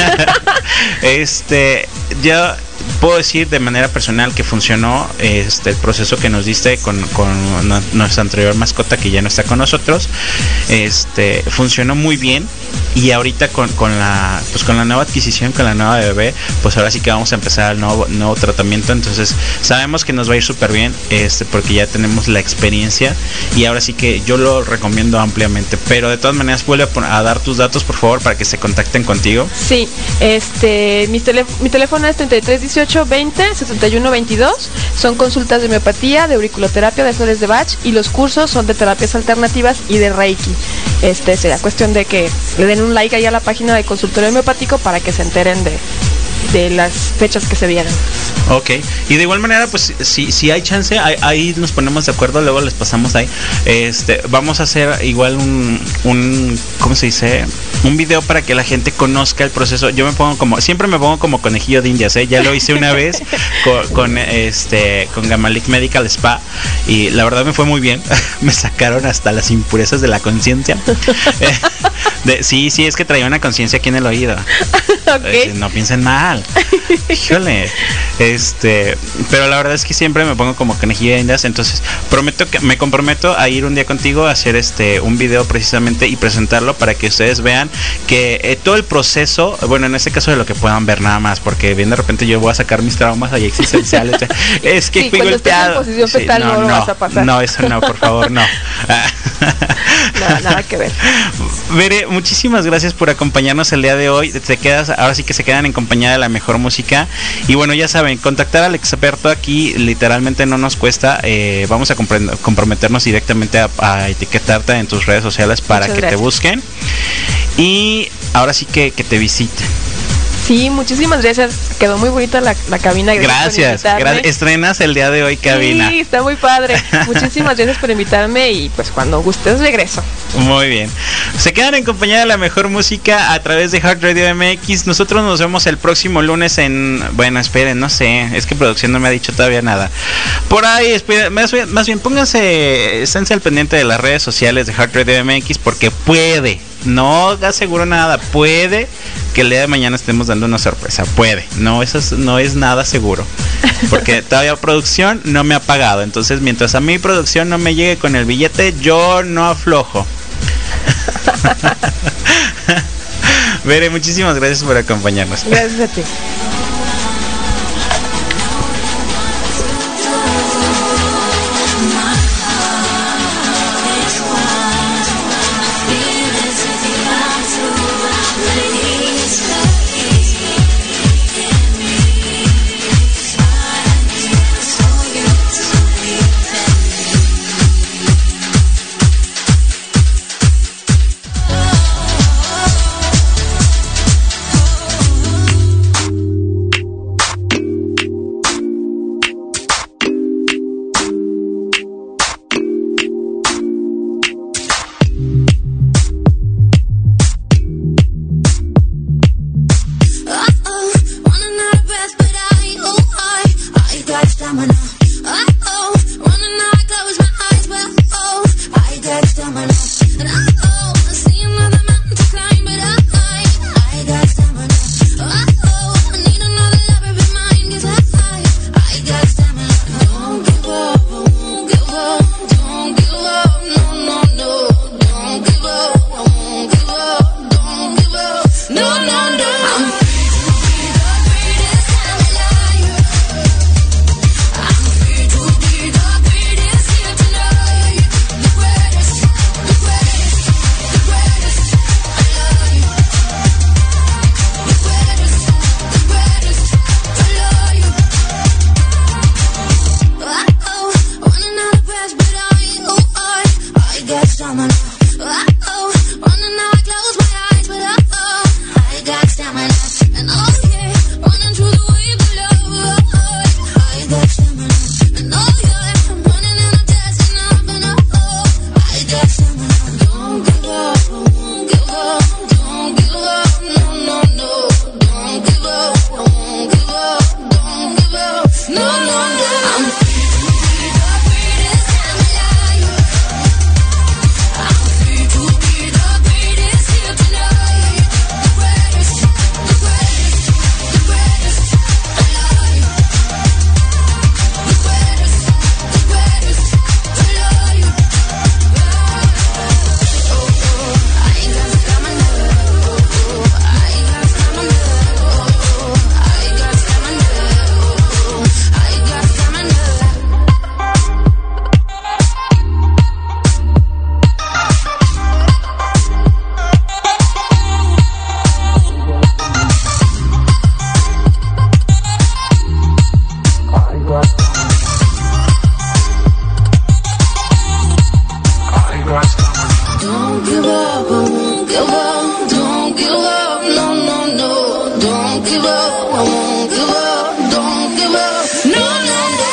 Este, yo puedo decir de manera personal que funcionó este el proceso que nos diste con, con no- nuestra anterior mascota que ya no está con nosotros. Este, funcionó muy bien. Y ahorita con, con la pues con la nueva adquisición, con la nueva bebé, pues ahora sí que vamos a empezar el nuevo, nuevo tratamiento. Entonces sabemos que nos va a ir súper bien, este, porque ya tenemos la experiencia. Y ahora sí que yo lo recomiendo ampliamente. Pero de todas maneras vuelve a, pon- a dar tus datos por favor para que se contacten contigo. Sí, este, mi, tele- mi teléfono es treinta y tres dieciocho veinte setenta y uno veintidós. Son consultas de homeopatía, de auriculoterapia, de flores de Bach, y los cursos son de terapias alternativas y de Reiki. Este, será cuestión de que le den un like ahí a la página de consultorio homeopático para que se enteren de, de las fechas que se vienen. Ok, y de igual manera, pues si, si hay chance, ahí, ahí nos ponemos de acuerdo, luego les pasamos ahí. Este, vamos a hacer igual un, un, ¿cómo se dice? Un video para que la gente conozca el proceso. Yo me pongo como, siempre me pongo como conejillo de indias, ¿eh? Ya lo hice una vez con, con este, con Gamalik Medical Spa, y la verdad me fue muy bien. Me sacaron hasta las impurezas de la conciencia. Eh, de, sí, sí, es que traía una conciencia aquí en el oído. Okay. Eh, no piensen mal. Híjole. Este, pero la verdad es que siempre me pongo como conejillo de indias. Entonces prometo que me comprometo a ir un día contigo a hacer este un video precisamente y presentarlo para que ustedes vean que eh, todo el proceso, bueno, en este caso de lo que puedan ver nada más, porque bien de repente yo voy a sacar mis traumas ahí existenciales. Es que Sí, fui cuando estés en golpeado. posición Sí, fetal no lo vas a pasar. no, eso no, por favor, no. Nada, nada que ver. Bere, muchísimas gracias por acompañarnos el día de hoy. Te quedas, ahora sí que se quedan en compañía de la mejor música. Y bueno, ya saben, contactar al experto aquí literalmente no nos cuesta. Eh, vamos a compre- comprometernos directamente a, a etiquetarte en tus redes sociales para Muchas que gracias. te busquen. Y ahora sí que, que te visiten. Sí, muchísimas gracias. Quedó muy bonita la, la cabina. Gracias. por invitarme. Gra- estrenas el día de hoy cabina. Sí, está muy padre. Muchísimas gracias por invitarme y pues cuando gustes regreso. Muy bien. Se quedan en compañía de la mejor música a través de Heart Radio M X. Nosotros nos vemos el próximo lunes en... Bueno, esperen, no sé. Es que producción no me ha dicho todavía nada. Por ahí, esperen, más bien, más bien pónganse... Esténse al pendiente de las redes sociales de Heart Radio M X porque puede... No aseguro nada. Puede que el día de mañana estemos dando una sorpresa. Puede. No, eso es, no es nada seguro. Porque todavía producción no me ha pagado. Entonces, mientras a mi producción no me llegue con el billete, yo no aflojo. Bere, muchísimas gracias por acompañarnos. Gracias a ti. give up, I won't give up, don't give up. No, no, no.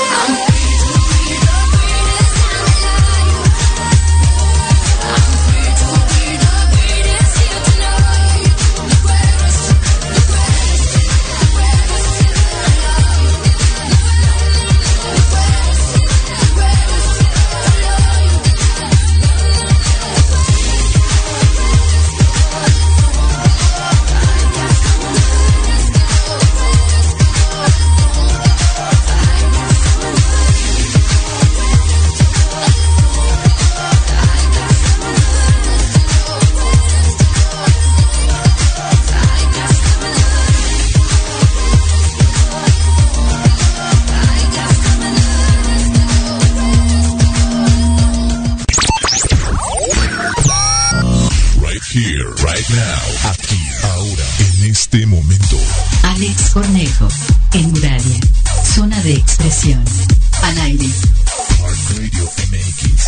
Here, right now, aquí, ahora, en este momento. Alex Cornejo, en Muralia, zona de expresión, al aire. Heart Radio M X.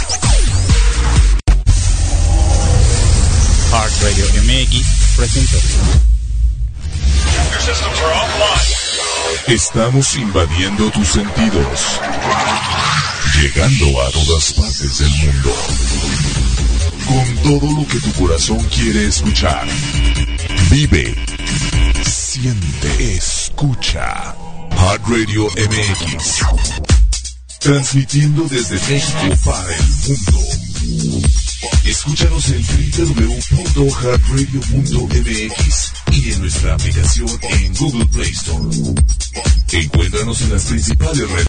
Heart Radio M X presenta. Estamos invadiendo tus sentidos, llegando a todas partes del mundo. Con todo lo que tu corazón quiere escuchar. Vive, siente, escucha. Heart Radio M X. Transmitiendo desde México para el mundo. Escúchanos en doble u doble u doble u punto heart radio punto m x y en nuestra aplicación en Google Play Store. Encuéntranos en las principales redes.